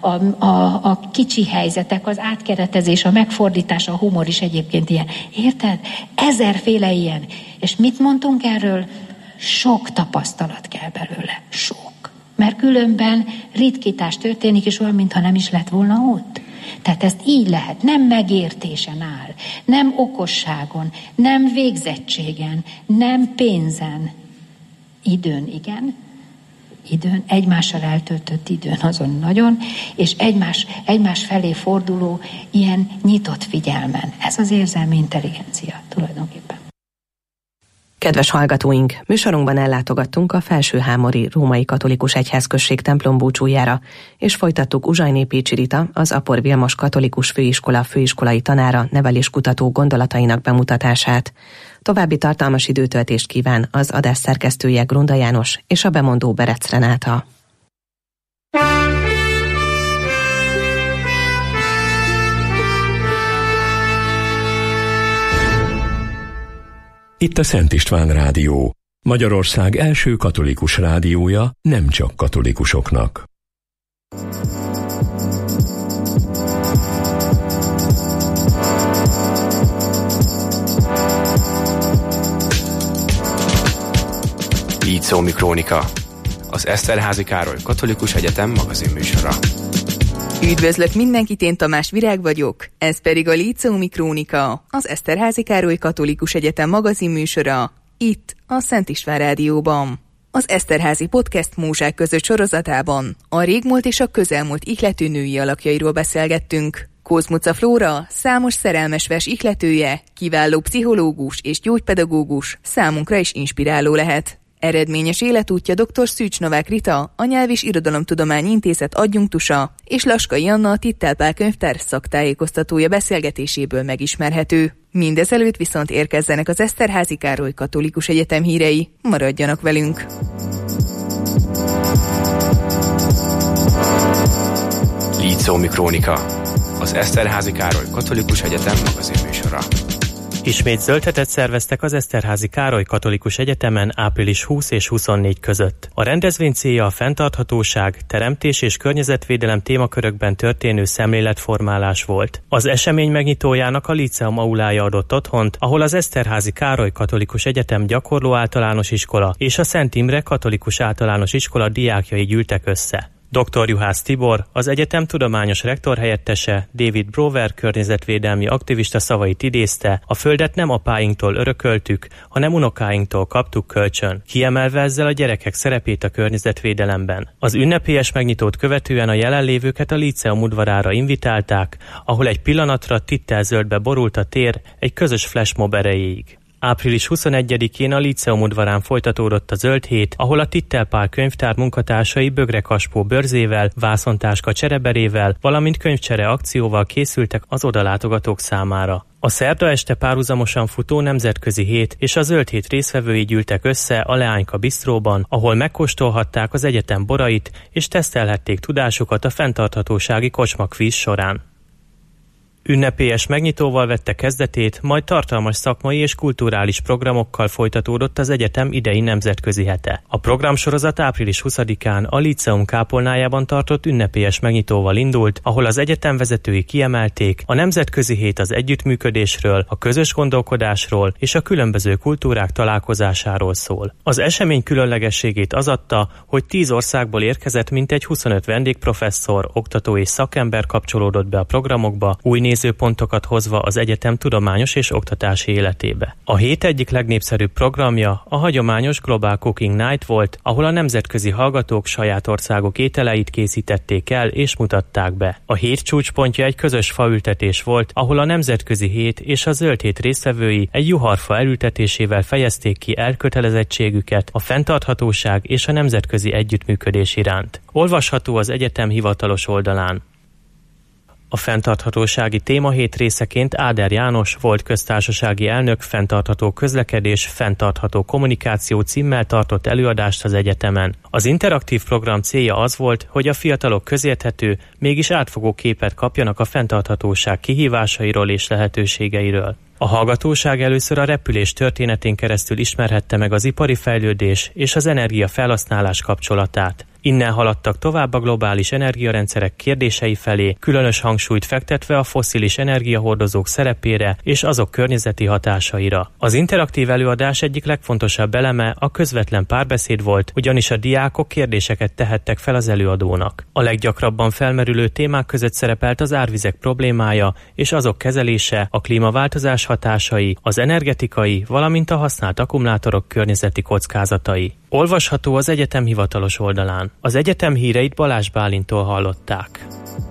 a kicsi helyzetek, az átkeretezés, a megfordítás, a humor is egyébként ilyen. Érted? 1000-féle ilyen. És mit mondtunk erről? Sok tapasztalat kell belőle. Sok. Mert különben ritkítás történik, és olyan, mintha nem is lett volna ott. Tehát ezt így lehet. Nem megértésen áll. Nem okosságon. Nem végzettségen. Nem pénzen. Időn, igen. Időn, egymással eltöltött időn azon nagyon, és egymás felé forduló ilyen nyitott figyelmen. Ez az érzelmi intelligencia tulajdonképpen.
Kedves hallgatóink, műsorunkban ellátogattunk a Felsőhámori Római Katolikus Egyházközség templombúcsújára, és folytattuk Uzsajné Pécsi Rita, az Apor Vilmos Katolikus Főiskola főiskolai tanára neveléskutató gondolatainak bemutatását. További tartalmas időtöltést kíván az adás szerkesztője Grunda János és a bemondó Berec Renáta.
Itt a Szent István Rádió, Magyarország első katolikus rádiója nem csak katolikusoknak.
Líceumi Krónika, az Eszterházy Károly Katolikus Egyetem magazinműsora.
Üdvözlök mindenkit, én Tamás Virág vagyok, ez pedig a Líceumi Krónika, az Eszterházy Károly Katolikus Egyetem magazinműsora, itt a Szent István Rádióban. Az Eszterházy Podcast Múzsák között sorozatában a régmúlt és a közelmúlt ihlető női alakjairól beszélgettünk. Kozmuca Flóra, számos szerelmes vers ihletője, kiváló pszichológus és gyógypedagógus, számunkra is inspiráló lehet. Eredményes életútja dr. Szűcs Novák Rita, a Nyelv és Irodalomtudományi Intézet adjunktusa, és Laskai Anna, a Tittel Pál könyvtár szaktájékoztatója beszélgetéséből megismerhető. Mindezelőtt viszont érkezzenek az Eszterházy Károly Katolikus Egyetem hírei. Maradjanak velünk!
Líceumi Krónika, az Eszterházy Károly Katolikus Egyetem magazinműsora.
Ismét zöldhetet szerveztek az Eszterházy Károly Katolikus Egyetemen április 20 és 24 között. A rendezvény célja a fenntarthatóság, teremtés és környezetvédelem témakörökben történő szemléletformálás volt. Az esemény megnyitójának a Líceum aulája adott otthont, ahol az Eszterházy Károly Katolikus Egyetem gyakorló általános iskola és a Szent Imre Katolikus Általános Iskola diákjai gyűltek össze. Dr. Juhász Tibor, az egyetem tudományos rektorhelyettese, David Brower környezetvédelmi aktivista szavait idézte: a földet nem apáinktól örököltük, hanem unokáinktól kaptuk kölcsön, kiemelve ezzel a gyerekek szerepét a környezetvédelemben. Az ünnepélyes megnyitót követően a jelenlévőket a Líceum udvarára invitálták, ahol egy pillanatra tittelzöldbe borult a tér egy közös flashmob erejéig. Április 21-én a Líceum udvarán folytatódott a Zöld Hét, ahol a Tittel Pál könyvtár munkatársai Bögre Kaspó bőrzével, vászontáska csereberével, valamint könyvcsere akcióval készültek az odalátogatók számára. A szerda este párhuzamosan futó nemzetközi hét és a Zöld Hét résztvevői gyűltek össze a Leányka bistróban, ahol megkóstolhatták az egyetem borait és tesztelhették tudásukat a fenntarthatósági kocsmakvíz során. Ünnepélyes megnyitóval vette kezdetét, majd tartalmas szakmai és kulturális programokkal folytatódott az egyetem idei nemzetközi hete. A programsorozat április 20-án a Líceum kápolnájában tartott ünnepélyes megnyitóval indult, ahol az egyetem vezetői kiemelték: a nemzetközi hét az együttműködésről, a közös gondolkodásról és a különböző kultúrák találkozásáról szól. Az esemény különlegességét az adta, hogy 10 országból érkezett mintegy 25 vendégprofesszor, oktató és szakember kapcsolódott be a programokba, új nézőpontokat hozva az egyetem tudományos és oktatási életébe. A hét egyik legnépszerűbb programja a hagyományos Global Cooking Night volt, ahol a nemzetközi hallgatók saját országok ételeit készítették el és mutatták be. A hét csúcspontja egy közös faültetés volt, ahol a nemzetközi hét és a Zöld Hét résztvevői egy juharfa elültetésével fejezték ki elkötelezettségüket a fenntarthatóság és a nemzetközi együttműködés iránt. Olvasható az egyetem hivatalos oldalán. A fenntarthatósági témahét részeként Áder János volt köztársasági elnök fenntartható közlekedés, fenntartható kommunikáció címmel tartott előadást az egyetemen. Az interaktív program célja az volt, hogy a fiatalok közérthető, mégis átfogó képet kapjanak a fenntarthatóság kihívásairól és lehetőségeiről. A hallgatóság először a repülés történetén keresztül ismerhette meg az ipari fejlődés és az energiafelhasználás kapcsolatát. Innen haladtak tovább a globális energiarendszerek kérdései felé, különös hangsúlyt fektetve a fosszilis energiahordozók szerepére és azok környezeti hatásaira. Az interaktív előadás egyik legfontosabb eleme a közvetlen párbeszéd volt, ugyanis a diákok kérdéseket tehettek fel az előadónak. A leggyakrabban felmerülő témák között szerepelt az árvizek problémája és azok kezelése, a klímaváltozás hatásai, az energetikai, valamint a használt akkumulátorok környezeti kockázatai. Olvasható az egyetem hivatalos oldalán. Az egyetem híreit Balázs Bálintól hallották.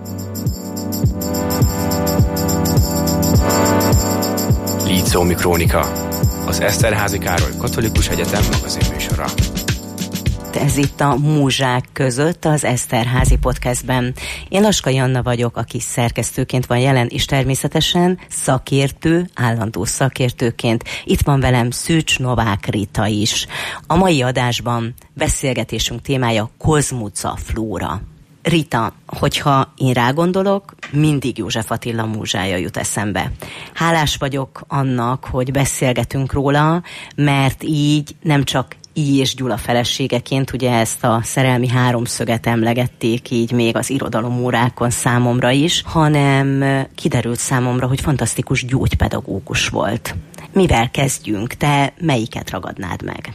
Líceumi Krónika, az Eszterházy Károly Katolikus Egyetem magazinműsora.
Ez itt a Múzsák között az Eszterházy Podcastben. Én Laskai Anna vagyok, aki szerkesztőként van jelen, és természetesen szakértő, állandó szakértőként. Itt van velem Szűcs Novák Rita is. A mai adásban beszélgetésünk témája Kozmuca Flóra. Rita, hogyha én rágondolok,
mindig József Attila múzsája jut eszembe. Hálás vagyok annak, hogy beszélgetünk róla, mert így nem csak I. és Gyula feleségeként, ugye ezt a szerelmi háromszöget emlegették így még az irodalomórákon számomra is, hanem kiderült számomra, hogy fantasztikus gyógypedagógus volt. Mivel kezdjünk? Te melyiket ragadnád meg?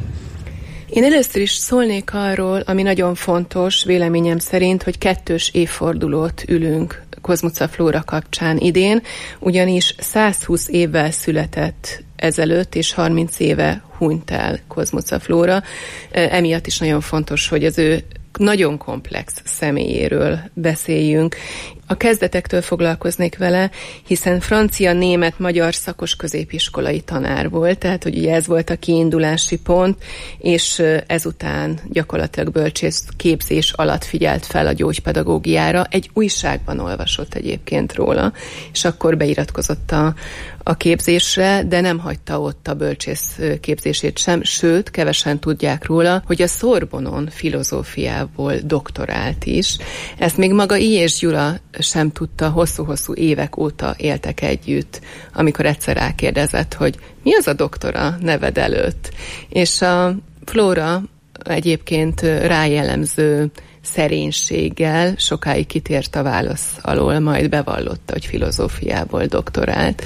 Én először is szólnék arról, ami nagyon fontos, véleményem szerint, hogy 2. évfordulót ülünk Kozmuca Flóra kapcsán idén, ugyanis 120 évvel született ezelőtt, és 30 éve hunyt el Kozmuca Flóra. Emiatt is nagyon fontos, hogy az ő nagyon komplex személyéről beszéljünk. A kezdetektől foglalkoznék vele, hiszen francia, német, magyar szakos középiskolai tanár volt, tehát hogy ugye ez volt a kiindulási pont, és ezután gyakorlatilag bölcsész képzés alatt figyelt fel a gyógypedagógiára. Egy újságban olvasott egyébként róla, és akkor beiratkozott a képzésre, de nem hagyta ott a bölcsész képzését sem, sőt, kevesen tudják róla, hogy a Szorbonon filozófiából doktorált is. Ezt még maga I. és Gyula sem tudta, hosszú-hosszú évek óta éltek együtt, amikor egyszer rákérdezett, hogy mi az a doktora neved előtt. És a Flóra egyébként rájellemző szerénységgel sokáig kitért a válasz alól, majd bevallotta, hogy filozófiából doktorált.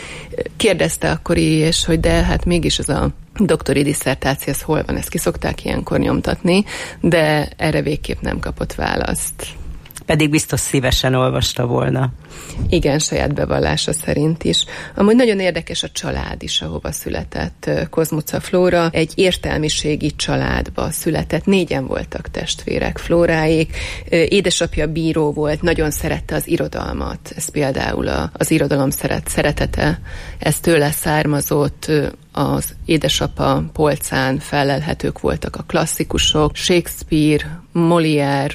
Kérdezte akkor és hogy de hát mégis az a doktori disszertáció, ez hol van, ezt ki szokták ilyenkor nyomtatni, de erre végképp nem kapott választ.
Pedig biztos szívesen olvasta volna.
Igen, saját bevallása szerint is. Amúgy nagyon érdekes a család is, ahova született Kozmuca Flóra. Egy értelmiségi családba született, 4-en voltak testvérek, Flóráék. Édesapja bíró volt, nagyon szerette az irodalmat. Ez például az irodalom szeretete. Ez tőle származott. Az édesapa polcán fellelhetők voltak a klasszikusok, Shakespeare, Molière,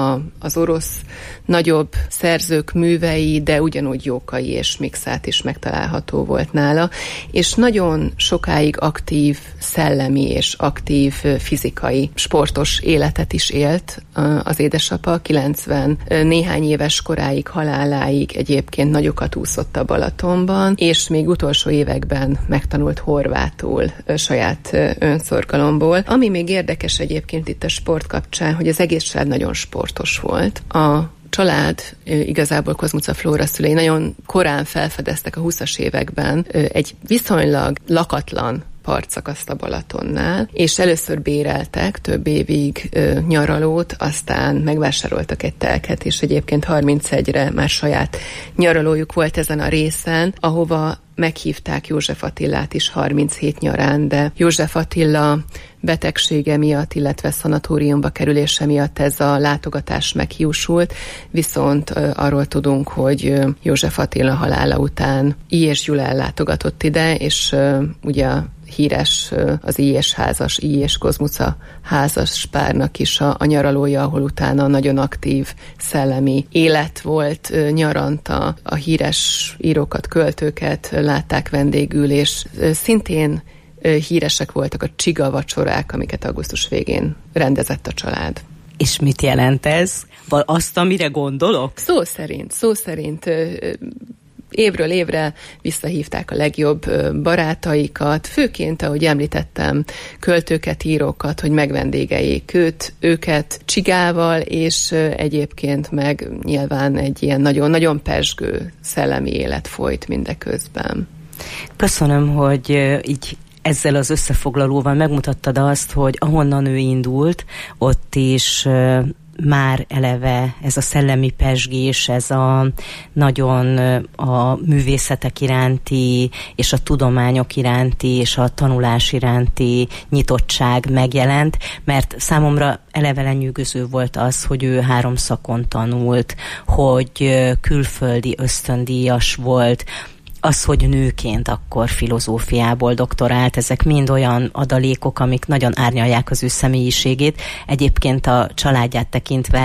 az orosz nagyobb szerzők művei, de ugyanúgy Jókai és Mikszáth is megtalálható volt nála, és nagyon sokáig aktív szellemi és aktív fizikai, sportos életet is élt az édesapa, 90 néhány éves koráig, haláláig egyébként nagyokat úszott a Balatonban, és még utolsó években megtanult horvátul saját önszorgalomból. Ami még érdekes egyébként itt a sport kapcsán, hogy az egész család nagyon sportos volt. A család, igazából Kozmuca Flóra szülei nagyon korán felfedeztek a 20-as években egy viszonylag lakatlan partszakaszt a Balatonnál, és először béreltek több évig nyaralót, aztán megvásároltak egy telket, és egyébként 31-re már saját nyaralójuk volt ezen a részen, ahova meghívták József Attilát is 37 nyarán, de József Attila betegsége miatt, illetve szanatóriumba kerülése miatt ez a látogatás meghiúsult, viszont arról tudunk, hogy József Attila halála után I. és Gyula ellátogatott ide, és ugye híres az I. és házas, I. és Kozmuca házas párnak is a nyaralója, ahol utána nagyon aktív szellemi élet volt nyaranta. A híres írókat, költőket látták vendégül, és szintén híresek voltak a csiga vacsorák, amiket augusztus végén rendezett a család.
És mit jelent ez? Azt, amire gondolok?
Szó szerint évről évre visszahívták a legjobb barátaikat, főként, ahogy említettem, költőket, írókat, hogy megvendégeljék őket csigával, és egyébként meg nyilván egy ilyen nagyon-nagyon pezsgő szellemi élet folyt mindeközben.
Köszönöm, hogy így ezzel az összefoglalóval megmutattad azt, hogy ahonnan ő indult, ott is már eleve ez a szellemi pezsgés, ez a nagyon a művészetek iránti, és a tudományok iránti, és a tanulás iránti nyitottság megjelent, mert számomra eleve lenyűgöző volt az, hogy ő 3 szakon tanult, hogy külföldi ösztöndíjas volt, az, hogy nőként akkor filozófiából doktorált, ezek mind olyan adalékok, amik nagyon árnyalják az ő személyiségét. Egyébként a családját tekintve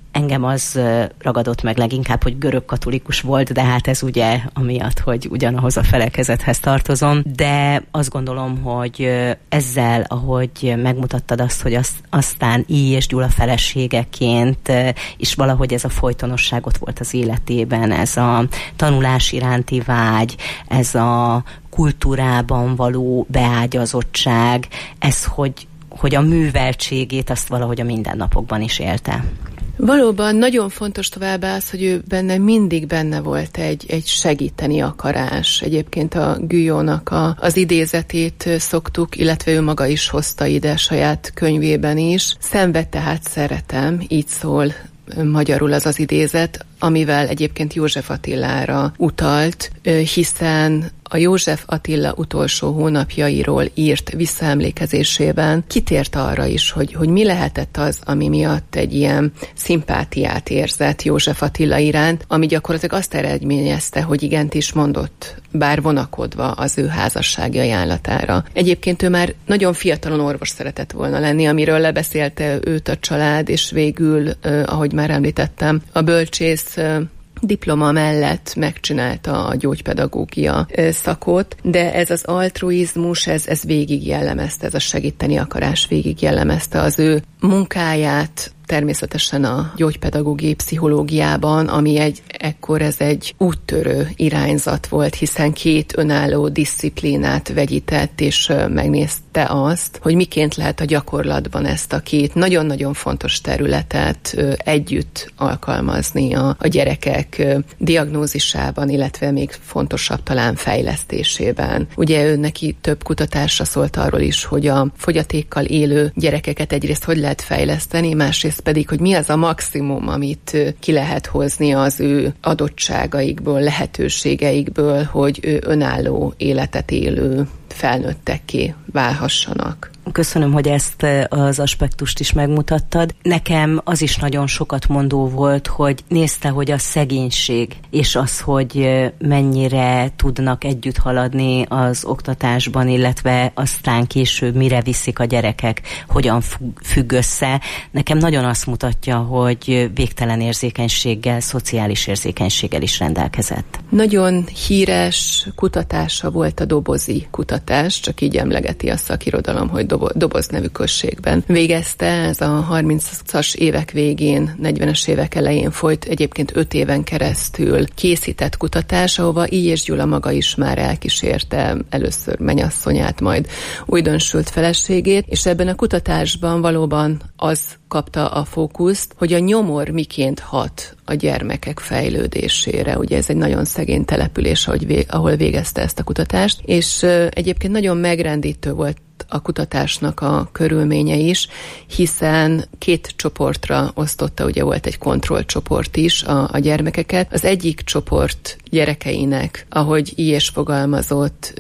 Engem az ragadott meg leginkább, hogy görög katolikus volt, de hát ez ugye amiatt, hogy ugyanahoz a felekezethez tartozom, de azt gondolom, hogy ezzel, ahogy megmutattad azt, hogy aztán I. és Gyula feleségeként is valahogy ez a folytonosságot volt az életében, ez a tanulás iránti vágy, ez a kultúrában való beágyazottság, ez, hogy a műveltségét azt valahogy a mindennapokban is élte.
Valóban nagyon fontos továbbá az, hogy ő mindig benne volt egy segíteni akarás. Egyébként a Guyonnak az idézetét szoktuk, illetve ő maga is hozta ide saját könyvében is. Szenved tehát szeretem, így szól magyarul az idézet, amivel egyébként József Attilára utalt, hiszen a József Attila utolsó hónapjairól írt visszaemlékezésében kitért arra is, hogy mi lehetett az, ami miatt egy ilyen szimpátiát érzett József Attila iránt, ami gyakorlatilag azt eredményezte, hogy igent is mondott, bár vonakodva az ő házassági ajánlatára. Egyébként ő már nagyon fiatalon orvos szeretett volna lenni, amiről lebeszélte őt a család, és végül, ahogy már említettem, a bölcsész diploma mellett megcsinálta a gyógypedagógia szakot, de ez az altruizmus, ez végig jellemezte, ez a segíteni akarás végig jellemezte az ő munkáját, természetesen a gyógypedagógiai pszichológiában, ami ekkor ez egy úttörő irányzat volt, hiszen 2 önálló diszciplínát vegyített, és megnézte azt, hogy miként lehet a gyakorlatban ezt a 2 nagyon-nagyon fontos területet együtt alkalmazni a gyerekek diagnózisában, illetve még fontosabb talán fejlesztésében. Ugye ő neki több kutatásra szólt arról is, hogy a fogyatékkal élő gyerekeket egyrészt hogy lehet fejleszteni, másrészt pedig, hogy mi az a maximum, amit ki lehet hozni az ő adottságaikból, lehetőségeikből, hogy ő önálló életet élő felnőttekké válhassanak.
Köszönöm, hogy ezt az aspektust is megmutattad. Nekem az is nagyon sokat mondó volt, hogy nézte, hogy a szegénység és az, hogy mennyire tudnak együtt haladni az oktatásban, illetve aztán később mire viszik a gyerekek, hogyan függ össze. Nekem nagyon azt mutatja, hogy végtelen érzékenységgel, szociális érzékenységgel is rendelkezett.
Nagyon híres kutatása volt a dobozi kutatás, csak így emlegeti a szakirodalom, hogy Doboz nevű községben végezte. Ez a 30-as évek végén, 40-es évek elején folyt, egyébként 5 éven keresztül készített kutatás, ahova I. és Gyula maga is már elkísérte először mennyasszonyát, majd újdonsült feleségét, és ebben a kutatásban valóban az kapta a fókuszt, hogy a nyomor miként hat a gyermekek fejlődésére. Ugye ez egy nagyon szegény település, ahol végezte ezt a kutatást, és egyébként nagyon megrendítő volt a kutatásnak a körülménye is, hiszen 2 csoportra osztotta, ugye volt egy kontrollcsoport is a gyermekeket. Az egyik csoport gyerekeinek, ahogy I. és fogalmazott,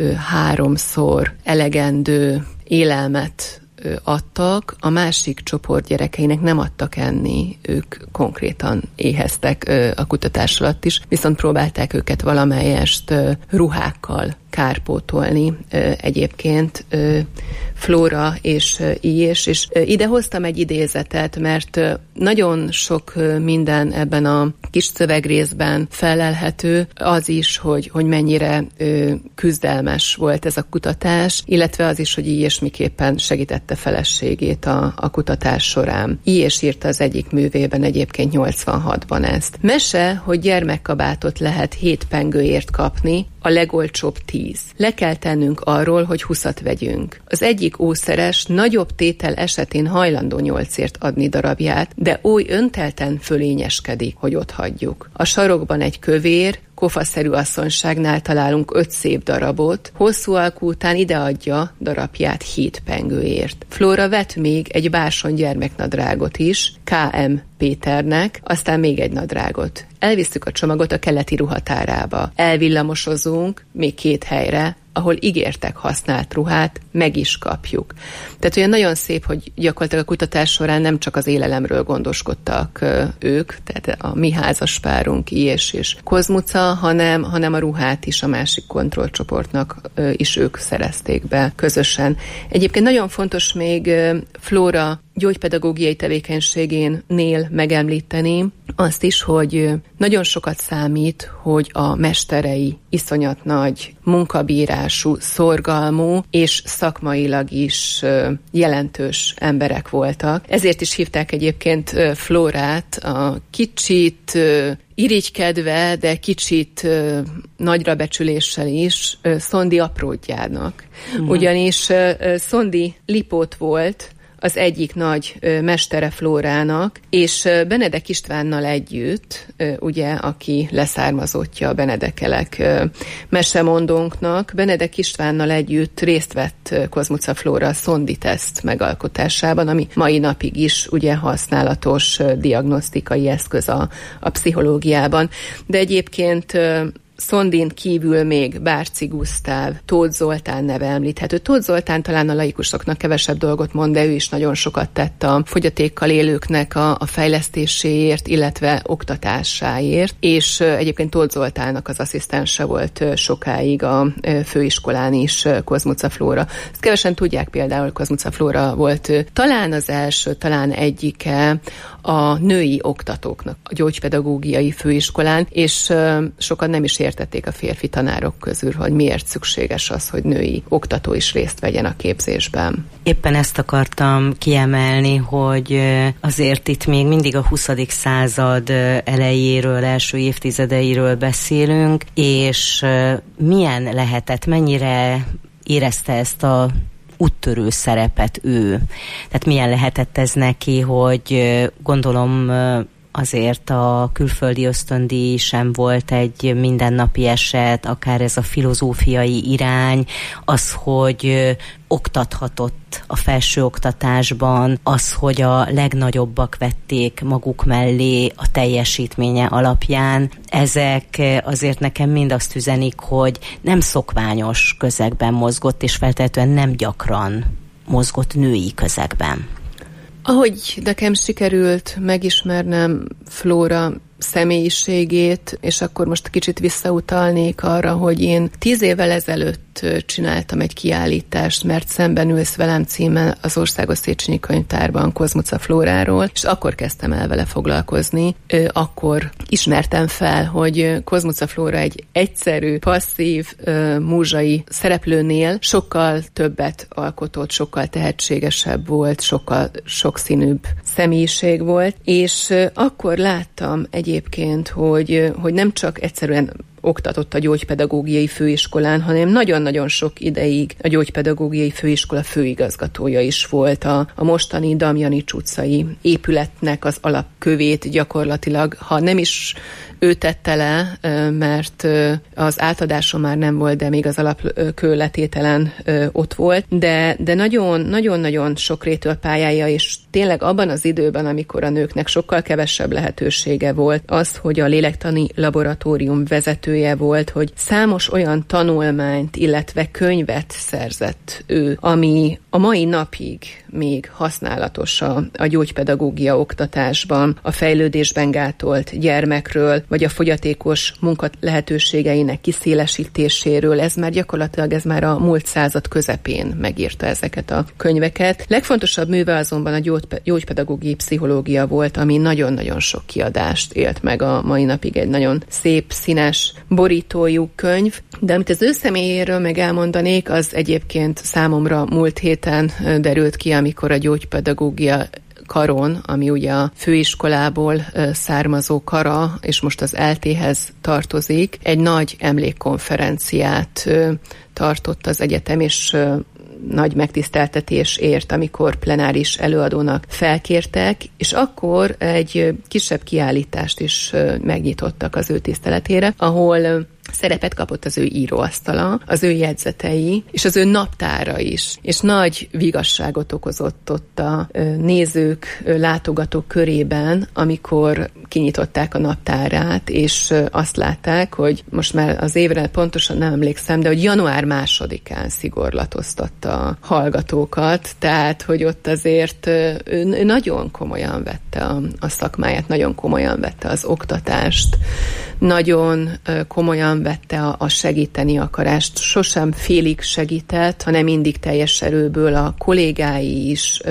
3-szor elegendő élelmet adtak, a másik csoport gyerekeinek nem adtak enni, ők konkrétan éheztek a kutatás alatt is, viszont próbálták őket valamelyest ruhákkal kárpótolni egyébként Flóra és I. és ide hoztam egy idézetet, mert nagyon sok minden ebben a kis szövegrészben felelhető, az is, hogy mennyire küzdelmes volt ez a kutatás, illetve az is, hogy I. és miképpen segítette feleségét a kutatás során. I. és írta az egyik művében egyébként 86-ban ezt. Mese, hogy gyermekkabátot lehet 7 pengőért kapni, a legolcsóbb 10. Le kell tennünk arról, hogy 20-at vegyünk. Az egyik ószeres nagyobb tétel esetén hajlandó 8-ért adni darabját, de oly öntelten fölényeskedik, hogy ott hagyjuk. A sarokban egy kövér, kofaszerű asszonyságnál találunk 5 szép darabot, hosszú alkú után ideadja darabját 7 pengőért. Flóra vett még egy bársony gyermeknadrágot is, K.M. Péternek, aztán még egy nadrágot. Elvisztük a csomagot a keleti ruhatárába. Elvillamosozunk még 2 helyre, ahol ígértek használt ruhát, meg is kapjuk. Tehát olyan nagyon szép, hogy gyakorlatilag a kutatás során nem csak az élelemről gondoskodtak ők, tehát a mi házaspárunk, I. és Kozmuca, hanem a ruhát is a másik kontrollcsoportnak is ők szerezték be közösen. Egyébként nagyon fontos még Flóra gyógypedagógiai tevékenységénél megemlíteni azt is, hogy nagyon sokat számít, hogy a mesterei iszonyat nagy munkabírású, szorgalmú és szakmailag is jelentős emberek voltak. Ezért is hívták egyébként Flórát a kicsit irigykedve, de kicsit nagyra becsüléssel is Szondi apródjának. Ugyanis Szondi Lipót volt az egyik nagy mestere Flórának, és Benedek Istvánnal együtt, ugye, aki leszármazottja a benedekelek mesemondónknak, Benedek Istvánnal együtt részt vett Kozmuca Flóra Szondi teszt megalkotásában, ami mai napig is ugye használatos diagnosztikai eszköz a pszichológiában. De egyébként Szondin kívül még Bárci Gusztáv, Tóth Zoltán neve említhető. Tóth Zoltán talán a laikusoknak kevesebb dolgot mond, de ő is nagyon sokat tett a fogyatékkal élőknek a fejlesztéséért, illetve oktatásáért, és egyébként Tóth Zoltánnak az asszisztense volt sokáig a főiskolán is Kozmuca Flóra. Ezt kevesen tudják, például Kozmuca Flóra volt talán az első, talán egyike a női oktatóknak a gyógypedagógiai főiskolán, és sokan nem is értették a férfi tanárok közül, hogy miért szükséges az, hogy női oktató is részt vegyen a képzésben.
Éppen ezt akartam kiemelni, hogy azért itt még mindig a 20. század elejéről, első évtizedeiről beszélünk, és milyen lehetett, mennyire érezte ezt a úttörő szerepet ő. Tehát milyen lehetett ez neki, hogy gondolom azért a külföldi ösztöndíj sem volt egy mindennapi eset, akár ez a filozófiai irány, az, hogy oktathatott a felsőoktatásban, az, hogy a legnagyobbak vették maguk mellé a teljesítménye alapján. Ezek azért nekem mind azt üzenik, hogy nem szokványos közegben mozgott, és feltétlenül nem gyakran mozgott női közegben.
Ahogy nekem sikerült megismernem Flóra személyiségét, és akkor most kicsit visszautalnék arra, hogy én 10 évvel ezelőtt csináltam egy kiállítást, Mert szemben ülsz velem címen az Országos Széchenyi Könyvtárban Kozmuca Flóráról, és akkor kezdtem el vele foglalkozni. Akkor ismertem fel, hogy Kozmuca Flóra egy egyszerű, passzív, múzsai szereplőnél sokkal többet alkotott, sokkal tehetségesebb volt, sokkal sokszínűbb személyiség volt, és akkor láttam egyébként, hogy nem csak egyszerűen oktatott a gyógypedagógiai főiskolán, hanem nagyon-nagyon sok ideig a gyógypedagógiai főiskola főigazgatója is volt. A mostani Damjanics utcai épületnek az alapkövét gyakorlatilag, ha nem is ő tette le, mert az átadáson már nem volt, de még az alapkő letételen ott volt, de nagyon-nagyon sokrétű a pályája, és tényleg abban az időben, amikor a nőknek sokkal kevesebb lehetősége volt, az, hogy a lélektani laboratórium vezetője volt, hogy számos olyan tanulmányt, illetve könyvet szerzett ő, ami a mai napig még használatos a gyógypedagógia oktatásban, a fejlődésben gátolt gyermekről, vagy a fogyatékos munka lehetőségeinek kiszélesítéséről. Ez már a múlt század közepén megírta ezeket a könyveket. Legfontosabb műve azonban a gyógypedagógiai pszichológia volt, ami nagyon-nagyon sok kiadást élt meg a mai napig, egy nagyon szép, színes borítójú könyv. De amit az ő személyéről meg elmondanék, az egyébként számomra múlt héten derült ki, amikor a gyógypedagógia karon, ami ugye a főiskolából származó kara, és most az ELTE-hez tartozik, egy nagy emlékkonferenciát tartott az egyetem, és nagy megtiszteltetés ért, amikor plenáris előadónak felkértek, és akkor egy kisebb kiállítást is megnyitottak az ő tiszteletére, ahol szerepet kapott az ő íróasztala, az ő jegyzetei, és az ő naptára is. És nagy vigasságot okozott ott a nézők, látogatók körében, amikor kinyitották a naptárát, és azt látták, hogy most már az évre pontosan nem emlékszem, de hogy január 2-án szigorlatoztatta a hallgatókat, tehát, hogy ott azért ő nagyon komolyan vette a szakmáját, nagyon komolyan vette az oktatást, nagyon komolyan vette a segíteni akarást, sosem félig segített, hanem mindig teljes erőből. A kollégái is,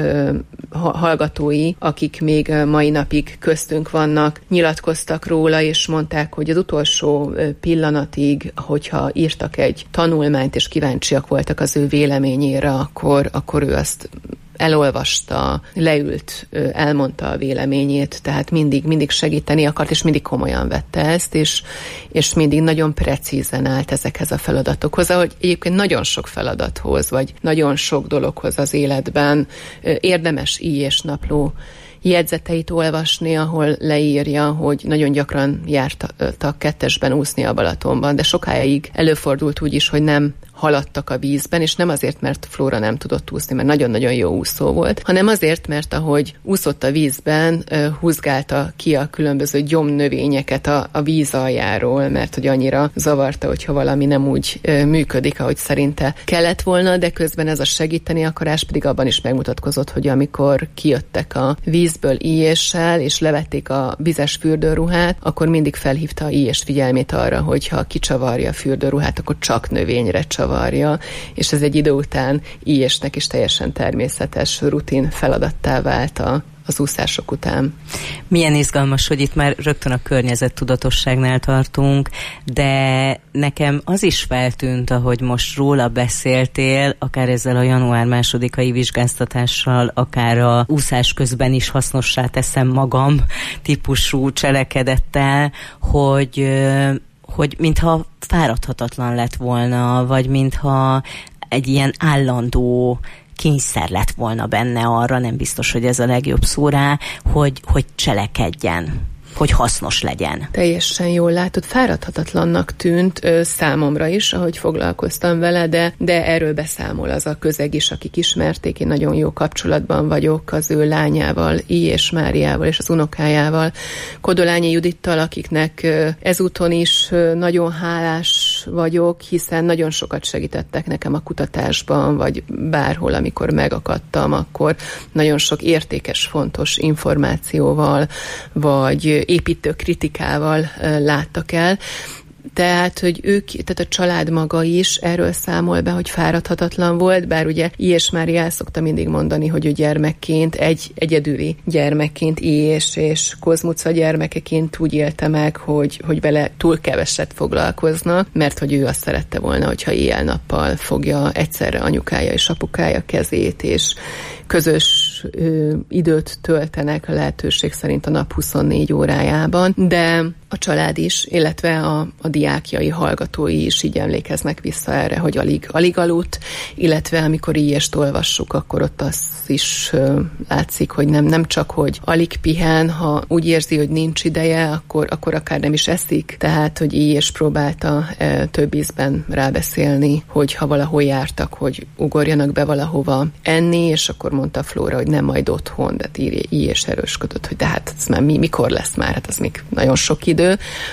hallgatói, akik még mai napig köztünk vannak, nyilatkoztak róla, és mondták, hogy az utolsó pillanatig, hogyha írtak egy tanulmányt, és kíváncsiak voltak az ő véleményére, akkor ő azt elolvasta, leült, elmondta a véleményét, tehát mindig segíteni akart, és mindig komolyan vette ezt, és mindig nagyon precízen állt ezekhez a feladatokhoz, ahogy egyébként nagyon sok feladathoz, vagy nagyon sok dologhoz az életben érdemes I.és napló jegyzeteit olvasni, ahol leírja, hogy nagyon gyakran jártak kettesben úszni a Balatonban, de sokáig előfordult úgy is, hogy nem haladtak a vízben, és nem azért, mert Flóra nem tudott úszni, mert nagyon-nagyon jó úszó volt, hanem azért, mert ahogy úszott a vízben, húzgálta ki a különböző gyomnövényeket a víz aljáról, mert hogy annyira zavarta, hogyha valami nem úgy működik, ahogy szerinte kellett volna, de közben ez a segíteni akarás pedig abban is megmutatkozott, hogy amikor kijöttek a vízből I.-essel, és levették a vizes fürdőruhát, akkor mindig felhívta I.-es figyelmét arra, hogy ha kicsavarja a fürdőruhát, akkor csak növényre csavarja, és ez egy idő után I.-esnek is teljesen természetes rutin feladattá vált az úszások után.
Milyen izgalmas, hogy itt már rögtön a környezettudatosságnál tartunk, de nekem az is feltűnt, ahogy most róla beszéltél, akár ezzel a január 2-ai vizsgáztatással, akár a úszás közben is hasznossá teszem magam típusú cselekedettel, hogy mintha fáradhatatlan lett volna, vagy mintha egy ilyen állandó kényszer lett volna benne arra, nem biztos, hogy ez a legjobb szó rá, hogy cselekedjen, hogy hasznos legyen.
Teljesen jól látod, fáradhatatlannak tűnt számomra is, ahogy foglalkoztam vele, de erről beszámol az a közeg is, akik ismerték. Én nagyon jó kapcsolatban vagyok az ő lányával, I.és Máriával és az unokájával, Kodolányi Judittal, akiknek ezúton is nagyon hálás vagyok, hiszen nagyon sokat segítettek nekem a kutatásban, vagy bárhol, amikor megakadtam, akkor nagyon sok értékes, fontos információval, vagy építő kritikával láttak el. Tehát, hogy tehát a család maga is erről számol be, hogy fáradhatatlan volt, bár ugye I.és Mária el szokta mindig mondani, hogy ő gyermekként, egyedüli gyermekként, és Kozmuca gyermekeként úgy élte meg, hogy vele túl keveset foglalkoznak, mert hogy ő azt szerette volna, hogyha éjjel-nappal fogja egyszerre anyukája és apukája kezét, és közös időt töltenek a lehetőség szerint a nap 24 órájában, de a család is, illetve a diákjai, hallgatói is így emlékeznek vissza erre, hogy alig aludt, illetve amikor I.est olvassuk, akkor ott az is látszik, hogy nem csak, hogy alig pihen, ha úgy érzi, hogy nincs ideje, akkor akár nem is eszik, tehát, hogy I.es próbálta több ízben rábeszélni, hogy ha valahol jártak, hogy ugorjanak be valahova enni, és akkor mondta Flóra, hogy nem majd otthon, de I.es erősködött, hogy de hát ez már mikor lesz már, hát az még nagyon sok idő,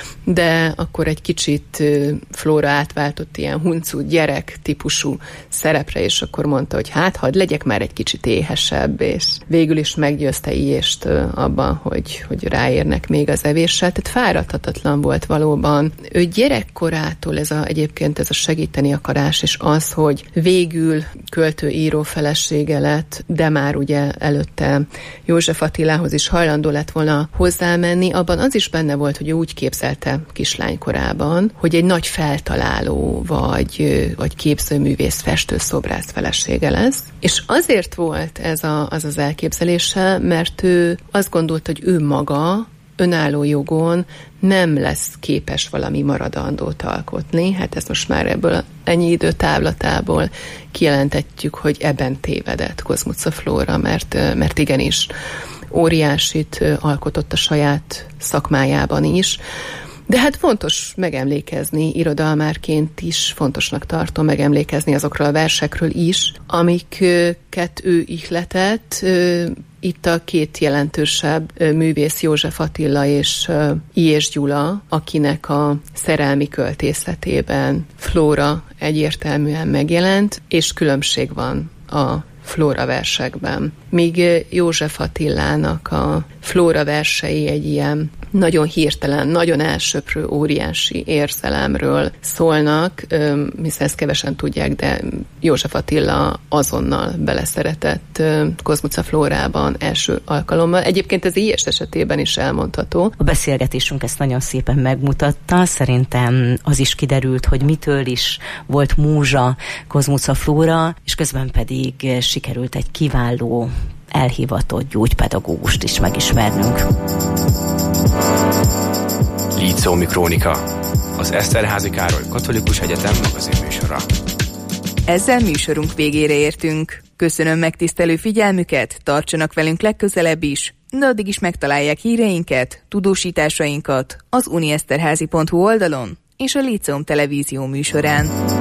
de akkor egy kicsit Flóra átváltott ilyen huncut gyerek típusú szerepre, és akkor mondta, hogy hát hadd legyek már egy kicsit éhesebb, és végül is meggyőzte I.est abban, hogy ráérnek még az evéssel, tehát fáradhatatlan volt valóban. Ő gyerekkorától egyébként ez a segíteni akarás, és az, hogy végül költő-író felesége lett, de már ugye előtte József Attilához is hajlandó lett volna hozzámenni, abban az is benne volt, hogy ő úgy képzelte kislánykorában, hogy egy nagy feltaláló, vagy képzőművész, festőszobrász felesége lesz. És azért volt ez az elképzelése, mert ő azt gondolta, hogy ő maga önálló jogon nem lesz képes valami maradandót alkotni. Hát ezt most már ebből ennyi idő távlatából kijelentetjük, hogy ebben tévedett Kozmuca Flóra, mert igenis óriásit alkotott a saját szakmájában is, De hát fontos megemlékezni, irodalmárként is fontosnak tartom megemlékezni azokról a versekről is, amiket ő ihletett. Itt a két jelentősebb művész, József Attila és Illyés Gyula, akinek a szerelmi költészetében Flóra egyértelműen megjelent, és különbség van a Flóra versekben. Míg József Attilának a Flóra versei egy ilyen nagyon hirtelen, nagyon elsöprő, óriási érzelemről szólnak, hiszen ezt kevesen tudják, de József Attila azonnal beleszeretett Kozmuca Flórában első alkalommal. Egyébként ez Illyés esetében is elmondható.
A beszélgetésünk ezt nagyon szépen megmutatta. Szerintem az is kiderült, hogy mitől is volt múzsa Kozmuca Flóra, és közben pedig sikerült egy kiváló, elhivatott gyógypedagógust is megismernünk.
Líceumi Krónika, az Eszterházy Károly Katolikus Egyetem magazinműsora.
Ezzel műsorunk végére értünk. Köszönöm megtisztelő figyelmüket, tartsanak velünk legközelebb is, de addig is megtalálják híreinket, tudósításainkat az unieszterházy.hu oldalon és a Líceum televízió műsorán.